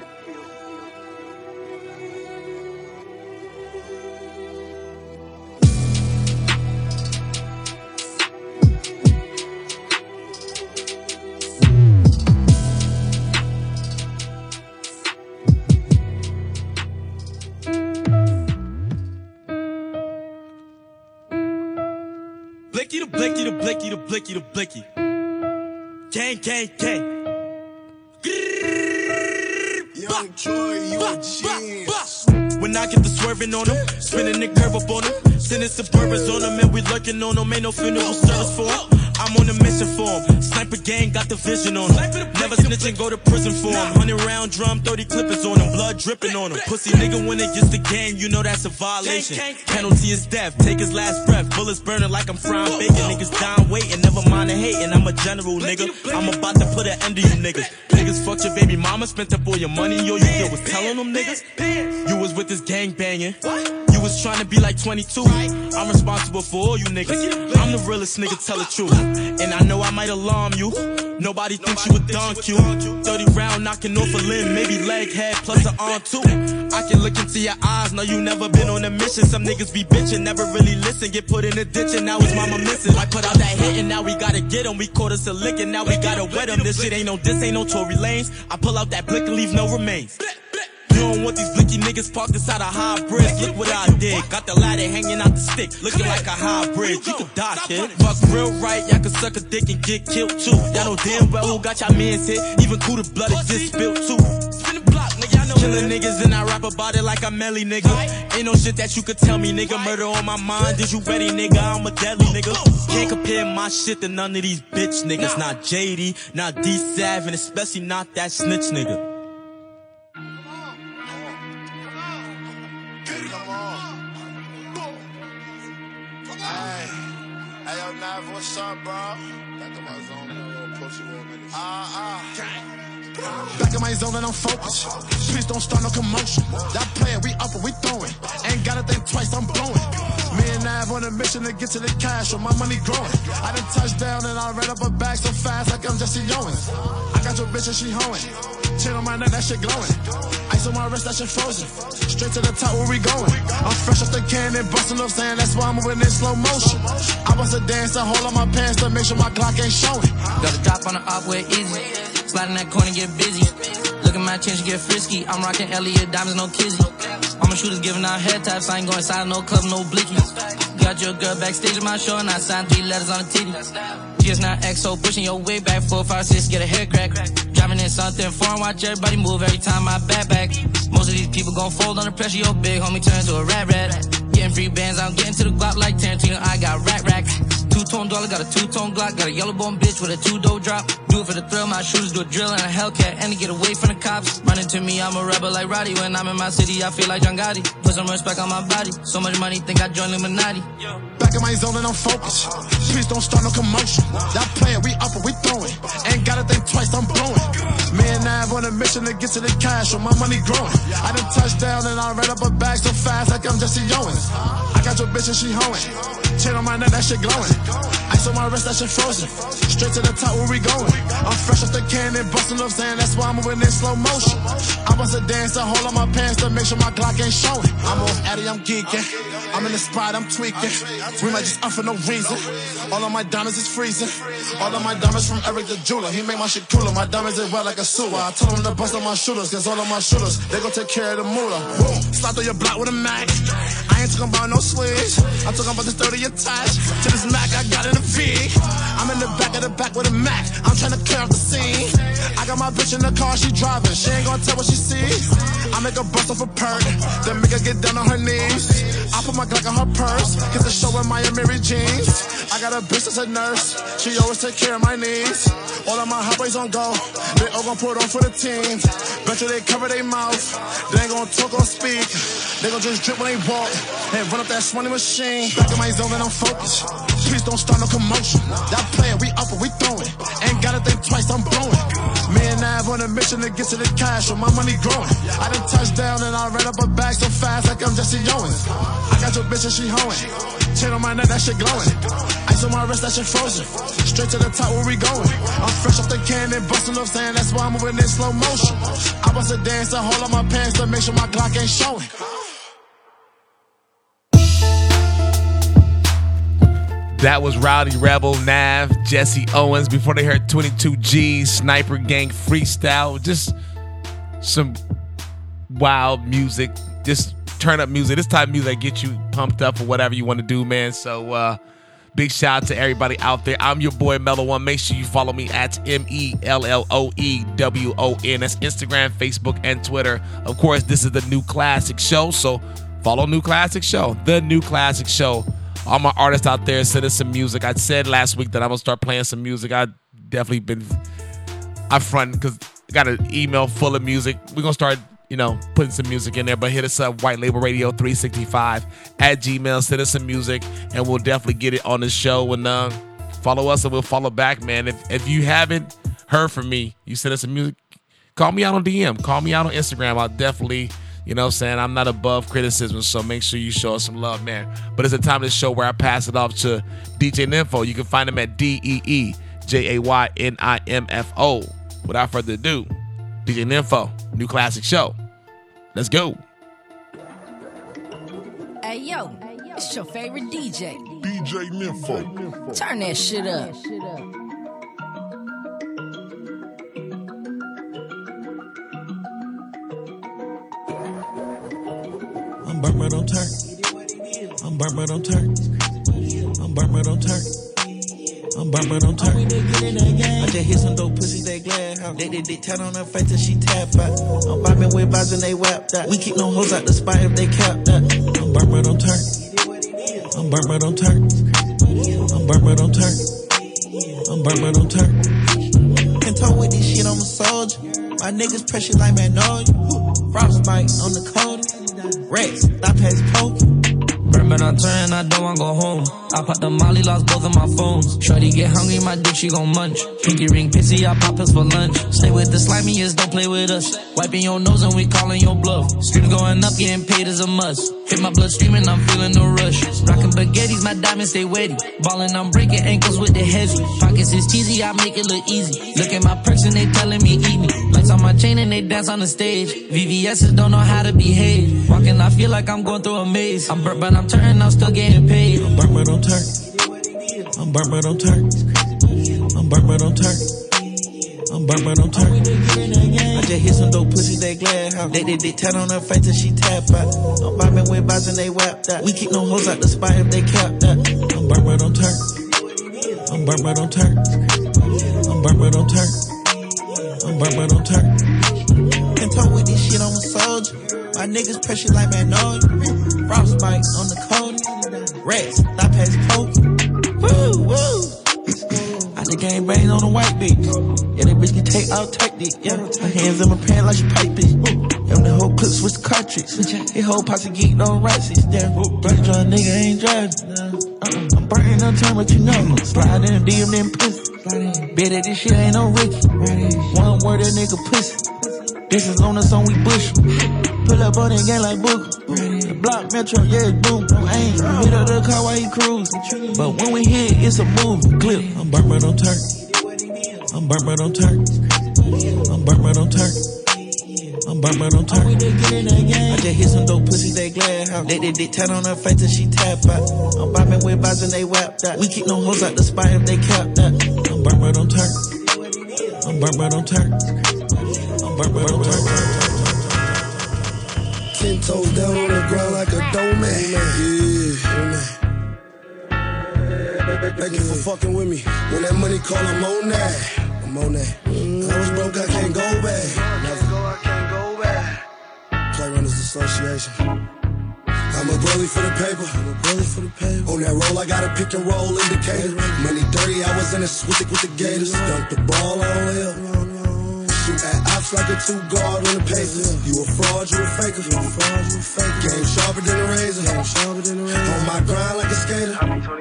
Blicky the blicky the blicky the blicky the blicky. Gang, gang, gang. Young Troy, you a genius. When I get the swerving on them, spinning the curve up on them, sending suburbans on them, and we lurking on them. Ain't no funeral service for them. I'm on a mission for him. Sniper gang got the vision on him. Never snitching, go to prison for him. Hundred round drum, thirty clippers on him. Blood dripping on him. Pussy nigga when it gets the game, you know that's a violation. Penalty is death, take his last breath. Bullets burning like I'm frying bacon. Niggas down waiting, never mind the hating. I'm a general nigga. I'm about to put an end to you niggas. Niggas fucked your baby mama, spent up all your money. Yo, you still was telling them niggas. You was with this gang banging. You was trying to be like twenty-two. I'm responsible for all you niggas. I'm the realest nigga, tell the truth. And I know I might alarm you. Nobody thinks you a donk you. thirty round knocking off a limb, maybe leg, head, plus an arm too. I can look into your eyes, know you never been on a mission. Some niggas be bitching, never really listen. Get put in a ditch and now his mama missing. I put out that hit and now we gotta get him. We caught us a lick and now we gotta wet him. This shit ain't no diss, ain't no Tory Lanez. I pull out that blick and leave no remains. You don't want these blicky niggas parked inside a hybrid. Look what I did. Got the ladder hanging out the stick, looking like a hybrid. You could die, kid. Fuck real right, y'all can suck a dick and get killed too. Y'all know damn well who got y'all mans hit. Even cool the blood it just spilled too. Spin the block, nigga, I know. Killing niggas and I rap about it like I'm Melly, nigga. Ain't no shit that you could tell me, nigga. Murder on my mind, is you ready, nigga? I'm a deadly nigga. Can't compare my shit to none of these bitch niggas. Not J D, not D Sav, and especially not that snitch nigga. What's up, bro? Back in my zone, man. Push you on, man. Ah, ah. Back in my zone and I'm focused. Please don't start no commotion. That player, we up and we throwing. Ain't gotta think twice, I'm blowing. Me and Nav on a mission to get to the cash, or my money growing. I done touched down and I ran up a bag so fast like I'm Jesse Owens. I got your bitch and she hoeing. Chain on my neck, that shit glowing. Ice on my wrist, that shit frozen. Straight to the top, where we going? I'm fresh off the cannon, busting up saying that's why I'm moving in slow motion. I bust a dance, I hold on my pants to make sure my clock ain't showing. Got the drop on the up where easy. Slide in that corner, get busy. Look at my attention, get frisky. I'm rocking Elliot diamonds, no kizzy. All my shooters giving out head taps. I ain't going inside no club, no blickies. Got your girl backstage at my show and I signed three letters on the titty. G S nine X O pushing your way back. four five six, get a hair crack. Driving in something foreign, watch everybody move every time I back back. Most of these people gon' fold under pressure. Your big homie turn to a rat rat. Getting free bands, I'm getting to the Glock like Tarantino. I got rack rack. two-tone dollar, got a two-tone Glock, got a yellow bone bitch with a two-dough drop. Do it for the thrill, my shooters do a drill and a Hellcat, and to get away from the cops. Running to me, I'm a rebel like Roddy. When I'm in my city, I feel like John Gotti. Put some respect on my body. So much money, think I joined Illuminati. Back in my zone and I'm focused. Please don't start no commotion. Y'all playing, we up and we throwing. Ain't gotta think twice, I'm blowing. Me and Nav on a mission to get to the cash, so my money growing. I done touched down and I ran up a bag so fast like I'm Jesse Owens. I got your bitch and she hoeing. Chain on my neck, that shit glowing. Ice on my wrist, that shit frozen. Straight to the top, where we going? I'm fresh off the cannon, busting up saying that's why I'm moving in slow motion. I bust a dance, I hold on my pants to make sure my Glock ain't showing. I'm off Addy, I'm geeking. I'm in the spot, I'm tweaking. We might just up for no reason. All of my diamonds is freezing. All of my diamonds from Eric the jeweler. He make my shit cooler. My diamonds is wet like a sewer. I told him to bust on my shooters, cause all of my shooters, they gon' take care of the moolah. Boom, slide through your block with a Mac. I ain't talking about no switch. I'm talking about this thirty attached to this Mac I got in the V. I'm in the back of the back with a Mac. I'm trying to clear off the scene. I got my bitch in the car, she driving. She ain't gonna tell what she sees. I make her bust off a perk, then make her get down on her knees. I put my Glock in her purse, get the show in Miami jeans. I got a bitch that's a nurse, she always take care of my needs. All of my hot boys on go, they all gon' put on for the team. Bet you they cover their mouth, they ain't gon' talk or speak. They gon' just drip when they walk, and run up that swanny machine. Back in my zone and I'm focused, please don't start no commotion. Y'all playing, we up and we throwing. Ain't gotta think twice, I'm blowing. Me and Nav on a mission to get to the cash, so my money growing. I done touched down and I ran up a bag so fast like I'm Jesse Owens. I got your bitch and she hoeing. Chain on my neck, that shit glowing. Ice on my wrist, that shit frozen. Straight to the top, where we going? I'm fresh off the cannon, busting up saying that's why I'm moving in slow motion. I bust a dance, I hold on my pants to make sure my Glock ain't showing. That was Rowdy Rebel, Nav, Jesse Owens. Before they heard twenty-two G, Sniper Gang Freestyle. Just some wild music. Just turn up music. This type of music gets you pumped up for whatever you want to do, man. So uh, big shout out to everybody out there. I'm your boy Mellow One. Make sure you follow me at M E L L O E W O N. That's Instagram, Facebook, and Twitter. Of course, this is the New Classic Show. So follow New Classic Show. The New Classic Show. All my artists out there, send us some music. I said last week that I'm going to start playing some music. I definitely been, I front because I got an email full of music. We're going to start, you know, putting some music in there. But hit us up, White Label Radio three sixty-five at Gmail. Send us some music, and we'll definitely get it on the show. And uh, follow us, and we'll follow back, man. If if you haven't heard from me, you send us some music, call me out on D M. Call me out on Instagram. I'll definitely... You know what I'm saying? I'm not above criticism, so make sure you show us some love, man. But it's a time of the show where I pass it off to D J Ninfo. You can find him at D E E J A Y N I M F O. Without further ado, D J Ninfo, New Classic Show. Let's go. Hey, yo, it's your favorite D J. D J Ninfo. Turn that shit up. I'm burnt, but don't turn. I'm burnt, but don't turn. I'm burnt, but don't turn. I'm burnt, but don't turn. I just hit some dope pussy, they glad how they did they tat on her face till she tap out. I'm vibing with vibes and they whapped out. We keep no hoes out the spot if they capped out. I'm burnt, but don't turn. I'm burnt, but don't turn. I'm burnt, but don't turn. I'm burnt, but don't turn. Can't talk with this shit, I'm a soldier. My niggas pressure like Magnolia. Frostbite on the cold. Rex, stop his poke. Burn, but I turn, I don't wanna go home. I pop the molly, lost both of my phones. Shorty get hungry, my dick, she gon' munch. Pinky ring, pissy, I pop pills for lunch. Stay with the slimiest, don't play with us. Wiping your nose and we calling your bluff. Street going up, getting paid is a must. Hit my blood streaming, I'm feeling the rush. Rockin' baguettes, my diamonds stay wetty. Ballin', I'm breaking ankles with the heavy. Pockets is cheesy, I make it look easy. Look at my perks and they telling me eat me. Lights on my chain and they dance on the stage. V V S's don't know how to behave. Walking, I feel like I'm going through a maze. I'm burnt, but I'm turning, I'm still getting paid. I'm burnt, but don't turn. I'm burnt, but don't turn. I'm burnt, but don't turn. I'm burnt, but don't turn. I just hit some dope pussy, they glad how they did they tat on her face till she tap out. I'm vibing with vibes and they whapped out. We keep no hoes out the spot if they capped out. I'm burnt, but don't turn. I'm burnt, but don't turn. I'm burnt, but don't turn. I'm burnt, but don't turn. Can't talk with this shit, I'm a soldier. My niggas pressure like Magnolia. Frostbite on the cold. Rex, stop his poke. Woo, woo. on the white bitch. Yeah, that bitch can take out tactic. Yeah, her hands in my pants like she pipe it. And the whole clip switch the cartridge. His whole posse geek on rights. Yeah, right drunk nigga ain't driving. Uh-uh. I'm burning on time, but you know. Slide in D M then pussy. Bet that this shit ain't no Ricky. One word that nigga pussy. This is on the song we bush. Pull up on that gang like Booker. The block metro, yeah, it's boom. I ain't hit up the car while he cruise. But when we hit, it's a move. Clip. I'm burnt right on turn. I'm burnt right on turn. I'm burnt right on turn. I'm burnt right on turn. I just hit some dope pussy, they glad how. They did dick tat on her face till she tap out. I'm bopping with bots and they whapped out. We keep no hoes out the spot if they cap that. I'm burnt right on turn. I'm burnt right on turn. I'm burnt right on turn. Ten toes down on the ground like a doorman. Yeah. Thank you for fucking with me. When that money call, I'm on that. I'm on that. I was broke, I can't go back. Never go, I can't go back. Play Runners Association. I'm a bully for the paper. I'm a bully for the paper. On that roll, I got a pick and roll indicator. Money dirty, I was in a switch with the Gators. Dunked the ball on hill. Shoot at ops like a two guard on the paper. You a fraud, you a faker. You a fraud, you a faker. Game sharper than a razor. Game sharper than a razor. On my grind like a skater.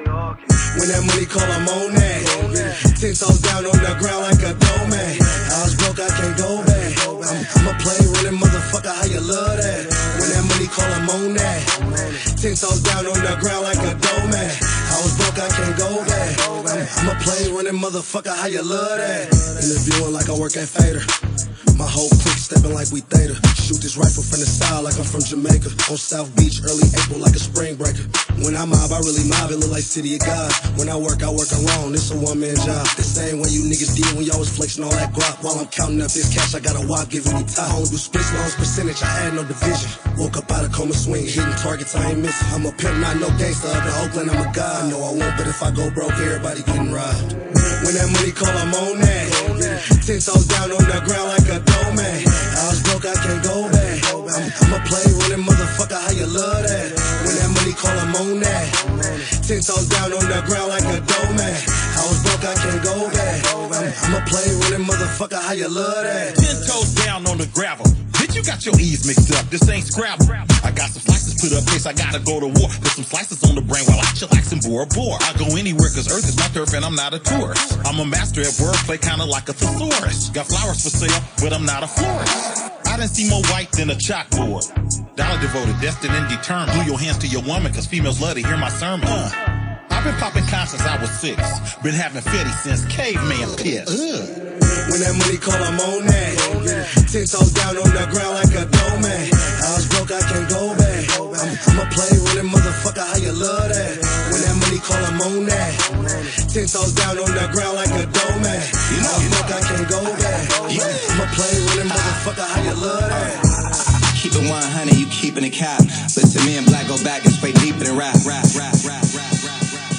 When that money call, I'm on that. Ten toes down on the ground like a doorman. I was broke, I can't go back. I'm, I'm a play running motherfucker, how you love that? When that money call, I'm on that. Ten toes down on the ground like a doorman. I was broke, I can't go back. I'm, I'm a play running motherfucker, how you love that? Interviewing like I work at Fader. My whole clique stepping like we theta. Shoot this rifle from the side like I'm from Jamaica. On South Beach, early April like a spring breaker. When I mob, I really mob, it look like City of God. When I work, I work alone, it's a one-man job. The same way you niggas did when y'all was flexing all that guap. While I'm counting up this cash, I got a wop giving me time. I don't do splits, loans, percentage, I had no division. Woke up out of coma swing, hitting targets, I ain't missing. I'm a pimp, not no gangster. Up in Oakland, I'm a guy. I know I won't, but if I go broke, everybody getting robbed. When that money call, I'm on that. Ten toes down on the ground like a doorman. I was broke, I can't go back. I'm, I'm a play running motherfucker, how you love that? When that money call, I'm on that. Ten toes down on the ground like a doorman. I was broke, I can't go back. I'm, I'm a play running motherfucker, how you love that? Ten toes down on the gravel. Bitch, you got your E's mixed up. This ain't Scrabble. I got some slices put up, case I gotta go to war. Put some slices on the brain while I chillax and Bora Bora. I go anywhere cause Earth is my turf and I'm not a tourist. I'm a master at wordplay, kinda like a thesaurus. Got flowers for sale, but I'm not a florist. I done see more white than a chalkboard. Dollar devoted, destined and determined. Glue your hands to your woman cause females love to hear my sermon. Uh. I've been popping cons since I was six. Been having fetty since caveman piss. Ugh. When that money call, I'm on that. Ten toes down on the ground like a doorman. I was broke, I can't go back. I'm, I'm a play running motherfucker, how you love that? When that money call, I'm on that. Ten toes down on the ground like a doorman. I was broke, I can't go back. I'm a play running motherfucker, how you love that? Keep it one hundred, you keeping it cap. Listen, me and Black go back and straight deeper than rap, rap, rap, rap, rap, rap.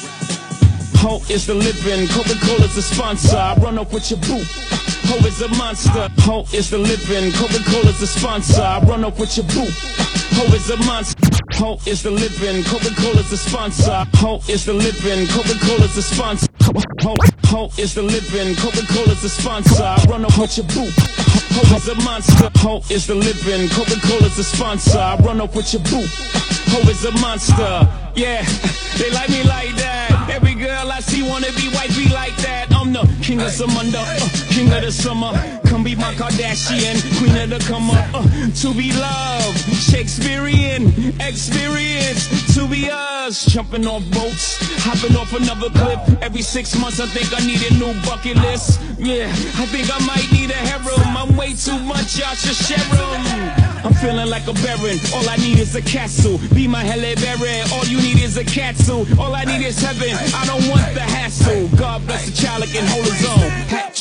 Ho is the living, Coca-Cola's the sponsor. I run up with your boot. Ho is a monster. Ho is the living, Coca-Cola's the sponsor. I run up with your boot. Ho is a monster. Ho is the living, Coca-Cola's the sponsor. Ho is the living, Coca-Cola's the sponsor. Ho, ho is the living, Coca-Cola's the sponsor. I run up with your boot. Ho is a monster. Ho is the living, Coca-Cola's the sponsor. I run up with your boot. Ho is a monster. Yeah, they like me like that. Every girl I see wanna be white, be like that. I'm the king of Samunda, uh, king of the summer. Come be my Kardashian, queen of the come up. Uh, to be loved, Shakespearean experience. To be us, jumping off boats, hopping off another cliff. Every six months I think I need a new bucket list. Yeah, I think I might need a harem. I'm way too much, y'all should share 'em. I'm feeling like a baron, all I need is a castle. Be my Halle Berry, all you need is a castle. All I need is heaven, I don't want the hassle. God bless the child that can hold his own. Hat you. My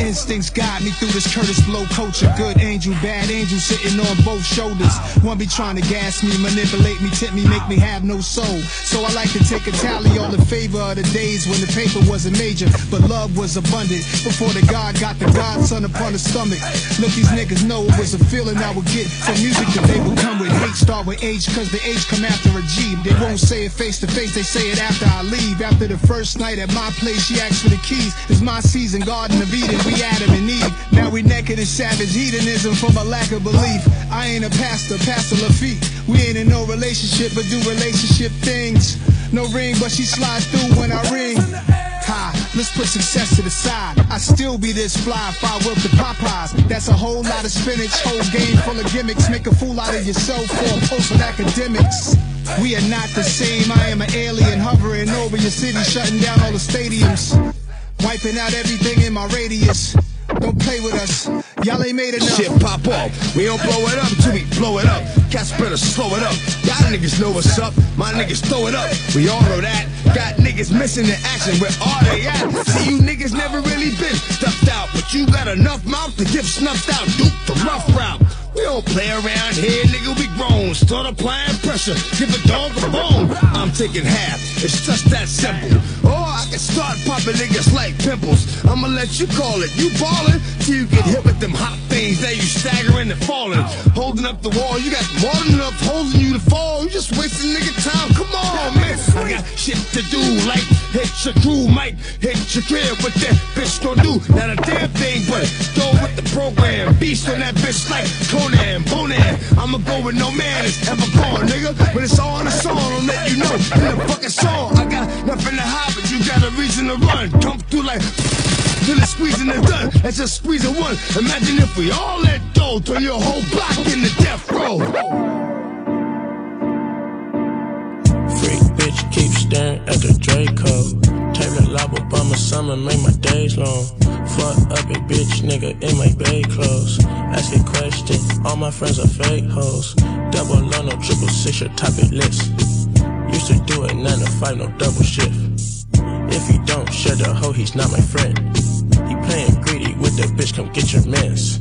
instincts guide me through this Curtis Blow culture. Good angel, bad angel sitting on both shoulders. One be trying to gas me, manipulate me, tip me, make me have no soul. So I like to take a tally all in favor of the days when the paper wasn't major, but love was abundant. Before the God got the godson upon the stomach. Look, these niggas know it was a feeling I would get from music that they would come with. Hate start with H, cause the H come after a G. They won't say it face to face, they say it after I leave. After the first night at my place, she asked for the keys. It's my season, Garden of Eden, we Adam and Eve. Now we naked in savage hedonism from a lack of belief. I ain't a pastor, Pastor Lafitte. We ain't in no relationship, but do relationship things. No ring, but she slides through when I ring. Ha, let's put success to the side. I still be this fly if I work the Popeyes. That's a whole lot of spinach, whole game full of gimmicks. Make a fool out of yourself for a post with academics. We are not the same, I am an alien hovering over your city, shutting down all the stadiums, wiping out everything in my radius. Don't play with us, y'all ain't made enough. Shit pop off, we don't blow it up till we blow it up. Cats better slow it up, y'all niggas know what's up. My niggas throw it up, we all know that. Got niggas missing in action, where are they at? See, you niggas never really been stuffed out, but you got enough mouth to get snuffed out. Duke the rough route. We don't play around here, nigga, we grown. Start applying pressure, give a dog a bone. I'm taking half, it's just that simple. Or I can start popping niggas like pimples. I'ma let you call it, you ballin' till you get hit with them hot things. Now you staggering and falling, holding up the wall. You got more than enough holding you to fall. You just wasting nigga time, come on, man. I got shit to do, like hit your crew, might hit your crib. What that bitch gon' do? Not a damn thing, but go with the program. Beast on that bitch like Conan, Bonan. I'ma go with no man is ever gone, nigga. When it's all in the song, I'll let you know. In the fucking song, I got nothing to hide, but you got a reason to run. Come through like till it's squeezing and done. That's just squeezing one. Imagine if we all let go, turn your whole block into death row. Freak bitch keep staring at the Draco. Taylor Lob Obama summer make my days long. Fuck up a bitch nigga in my bay clothes. Ask a question, all my friends are fake hoes. Double on no triple six your topic list. Used to do it nine to five, no double shift. If he don't share the hoe, he's not my friend. He playing greedy with the bitch, come get your mess.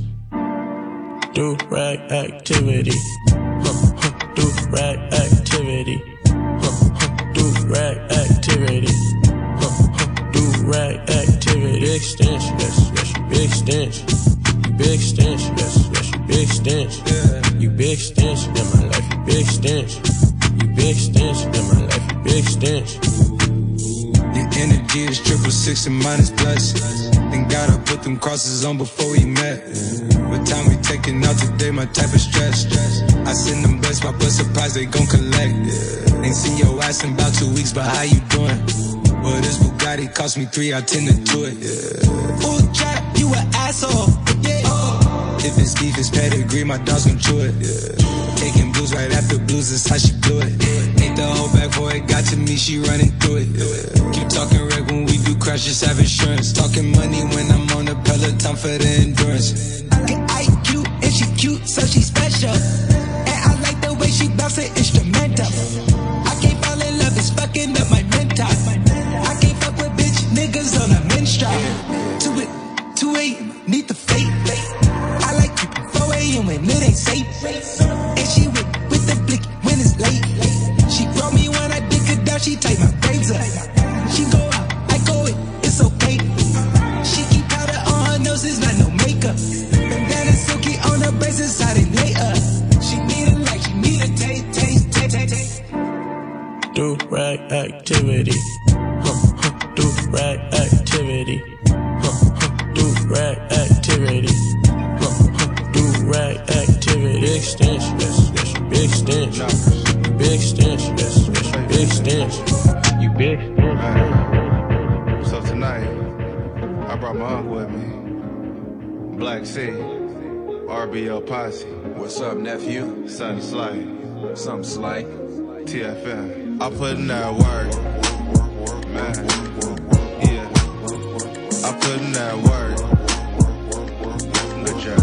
Do rag activity. Huh, huh, do rag activity. Huh, huh, do rag activity. Huh, huh, do rag activity. Big stench, yes, yes, you big stench. You big stench, yes, yes, you big stench. Yeah. You big stench in my life, you big stench. You big stench in my life, you big stench. Your energy is triple six and minus plus. Then gotta put them crosses on before we met. What time we taking out today, my type of stress. I send them blessed, my blood surprise, they gon' collect. Ain't seen your ass in about two weeks, but how you doing? Well, this Bugatti cost me three, I tend to do it. Full trap, you an asshole. Yeah. If it's beef, it's pedigree, my dog's gon' chew it. Taking blues right after blues, that's how she do it. Ain't the whole back before it got to me, she running through it. Keep talking red when we do crash, just have insurance. Talking money when I'm on the Peloton for the endurance. I get I Q and she cute, so she special. And I like the way she bounce it instrumental. I can't fall in love, it's fucking up my mental. I can't fuck with bitch niggas on a menstrual. To it, two a.m. need the fate. I like you four a.m. when it ain't safe. And she with, with the blick when it's late. She brought me when I dick her down, she tight my braids up. She go out, I go in, it's okay. She keep powder on her nose, it's not no makeup. Bandana silky on her braces, how they lay up. She need it like she need a taste, taste, taste, taste, taste. Do rag activity. Huh, huh, do rag activity. Huh, huh, do rag activity. Huh, huh, do rag activity. Big stench, yes, yes, you big stench. You big stench, yes, yes, you big stench. You big stench. So tonight, I brought my uncle with me. Black Sea, R B L Posse. What's up, nephew? Something slight. Something slight. T F M. I put in that work, man. Yeah, I put in that work. Good job.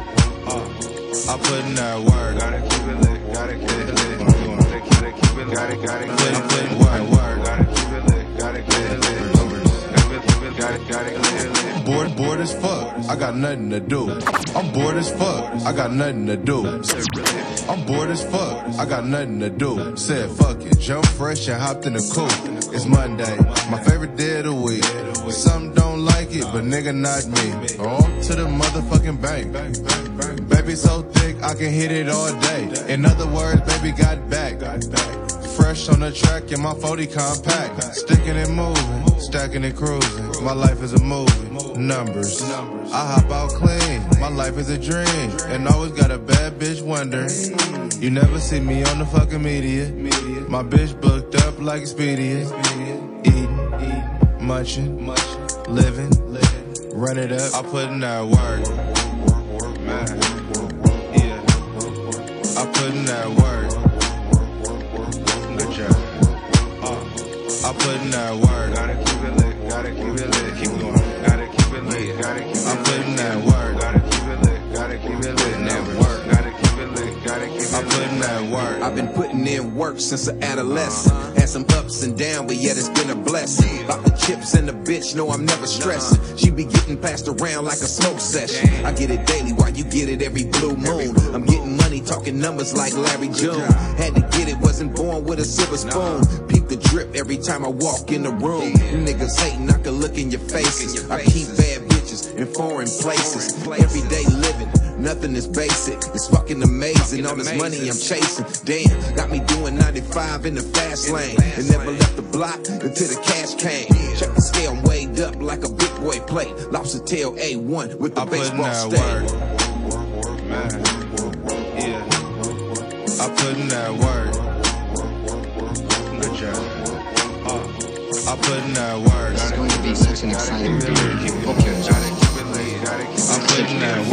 Uh, I put in that work. Gotta keep it lit. Gotta keep it lit. Gotta keep it, keep it. Gotta, gotta keep it lit. Work, work. Gotta keep it lit. Gotta keep it lit. Numbers. Gotta, gotta, gotta keep it lit. I'm bored, bored as fuck. I got nothing to do. I'm bored as fuck. I got nothing to do. I'm bored as fuck. I got nothing to do. Said fuck it. Jump fresh and hopped in the coupe. It's Monday, my favorite day of the week. Some don't like it, but nigga not me. On to the motherfucking bank. Baby so thick, I can hit it all day. In other words, baby got back. Fresh on the track in my forty compact. Sticking and moving, stacking and cruising. My life is a movie, numbers. I hop out clean, my life is a dream. And always got a bad bitch wondering. You never see me on the fucking media. My bitch booked up like Expedia. Eating, munching, living, run it up. I put in that work. Yeah, I put in that work. I put in that work. Gotta keep it lit, gotta keep it lit. Keep going. Gotta keep it lit, gotta keep it lit. I put in that work. Gotta keep it lit, gotta keep it lit. Never work. Gotta keep it lit, gotta keep it lit. I put in that work. I've been putting in work since an adolescent. Uh-huh. Had some ups and downs, but yet it's been a blessing. About the chips and the bitch, no, I'm never stressing. She be getting passed around like a smoke session. I get it daily while you get it every blue moon. I'm getting money, talking numbers like Larry June. Had to get it, wasn't born with a silver spoon. Peep the drip every time I walk in the room. You niggas hating, I can look in your faces. I keep bad bitches in foreign places. Everyday living, nothing is basic. It's fucking amazing, all this money I'm chasing. Damn, got me doing ninety-five in the fast lane. And never left the block until the cash came. Check the scale, I'm weighed up like a big boy plate. Lobster tail A one with the I baseball stick. Yeah, I put in that work. Good job. I put in that work. It's going to be such an exciting day. Hope you enjoy it. I put in that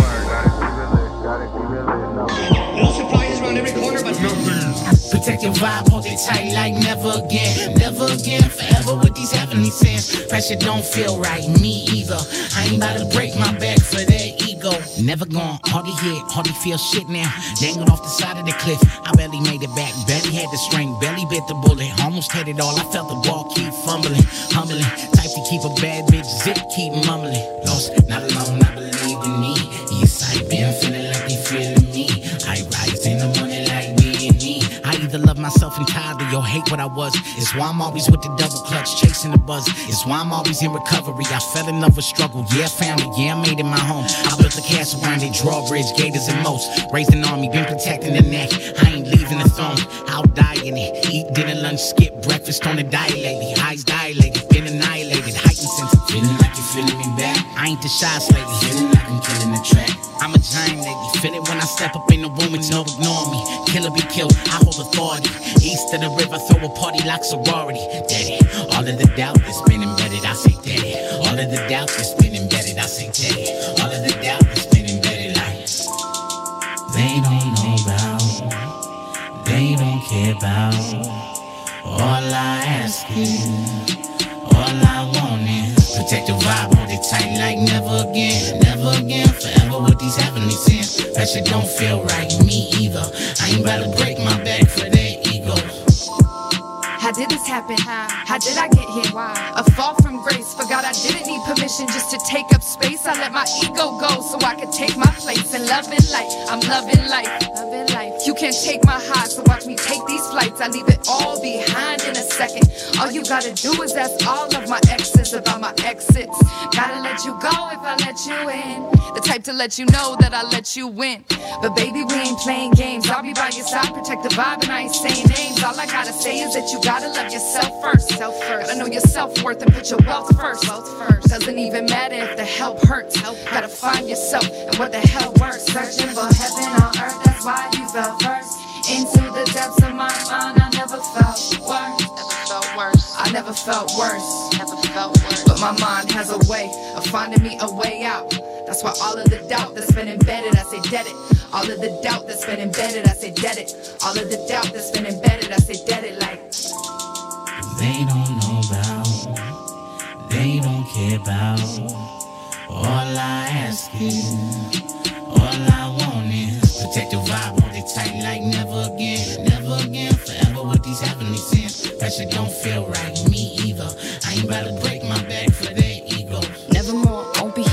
work. No suppliers around every corner, but protect your vibe, hold it tight like never again. Never again, forever with these heavenly sins. Pressure don't feel right, me either. I ain't about to break my back for that ego. Never gone, hardly hit, hardly feel shit now. Dangled off the side of the cliff, I barely made it back. Barely had the strength, barely bit the bullet. Almost had it all, I felt the ball keep fumbling. Humbling, type to keep a bad bitch zip, keep mumbling. Lost, not alone, I believe in me. Yes, I been feeling like they feeling me. I rise in the morning like me and me. I either love myself entirely or hate what I was. It's why I'm always with the double clutch, chasing the buzz. It's why I'm always in recovery. I fell in love with struggle, yeah, found it, yeah, I made it my home. I built a castle around it, drawbridge, gators and most. Raised an army, been protecting the neck. I ain't leaving the throne, I'll die in it. Eat dinner, lunch, skip breakfast on the diet lately. Eyes dilated, been annihilated, heightened sense. Feeling like you're feeling me back. I ain't the shy lady, feeling like I'm killing the track. I'm a giant lady, feel it when I step up in the room, it's no ignore me. Killer be killed, I hold authority. East of the river, throw a party like sorority. Daddy, all of the doubt that's been embedded, I say daddy. All of the doubt that's been embedded, I say daddy. All of the doubt that's been embedded, like they don't know about, they don't care about. All I ask is, all I want is protect the vibe, hold it tight like never again. Never again, forever with these heavenly sins. Pressure don't feel right, me either. I ain't about to break my back for their egos. How did this happen? How did I get here? Why? A fall from grace. Forgot I didn't need permission just to take up space. I let my ego go so I could take my place and love in life. I'm loving life. Loving life. You can't take my heart, so watch me take these flights. I leave it all behind in a second. All you gotta do is ask all of my exes about my exits. Gotta let you go if I let you in. The type to let you know that I let you win. But baby, we ain't playing games. I'll be by your side, protect the vibe, and I ain't saying names. All I gotta say is that you gotta love yourself first. Self first. Gotta know your self-worth and put your wealth first. Wealth first. Doesn't even matter if the help hurts. Help gotta find yourself and what the hell works. Searching for heaven on earth, that's why you fell first. Into the depths of my mind, I never felt worse. Never felt worse. I never felt worse. Never felt worse. But my mind has a way of finding me a way out. That's why all of the doubt that's been embedded, I say dead it. All of the doubt that's been embedded, I say dead it. All of the doubt that's been embedded, I say dead it like they don't know about, they don't care about. All I ask is, all I want is protect the vibe, hold it tight like never again. Never again, forever with these heavenly sins. Pressure don't feel right, me either. I ain't about to break my back for their egos. Nevermore, won't be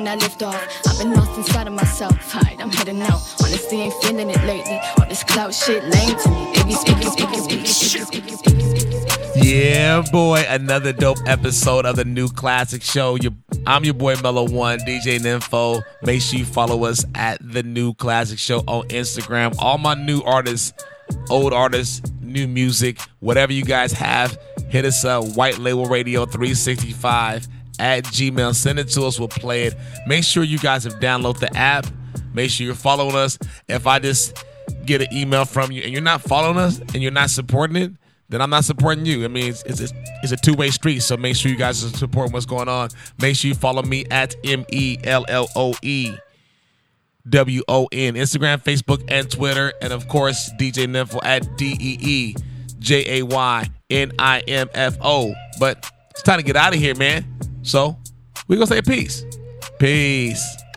I lift off. I've been lost inside of myself. Alright, I'm heading out. Honestly, ain't feeling it lately. All this clout shit lame to me. They be speaking, speaking, speaking, speaking, speaking, speaking. Yeah, boy, another dope episode of the New Classic Show. Your, I'm your boy Mellow One, D J Nympho. Make sure you follow us at the New Classic Show on Instagram. All my new artists, old artists, new music, whatever you guys have, hit us up. White Label Radio three sixty-five at Gmail. Send it to us. We'll play it. Make sure you guys have downloaded the app. Make sure you're following us. If I just get an email from you and you're not following us and you're not supporting it, then I'm not supporting you. I mean, it's, it's, it's a two-way street, so make sure you guys are supporting what's going on. Make sure you follow me at M E L L O E W O N. Instagram, Facebook, and Twitter. And, of course, D J Nympho at D E E J A Y N I M F O. But it's time to get out of here, man. So we're going to say peace. Peace.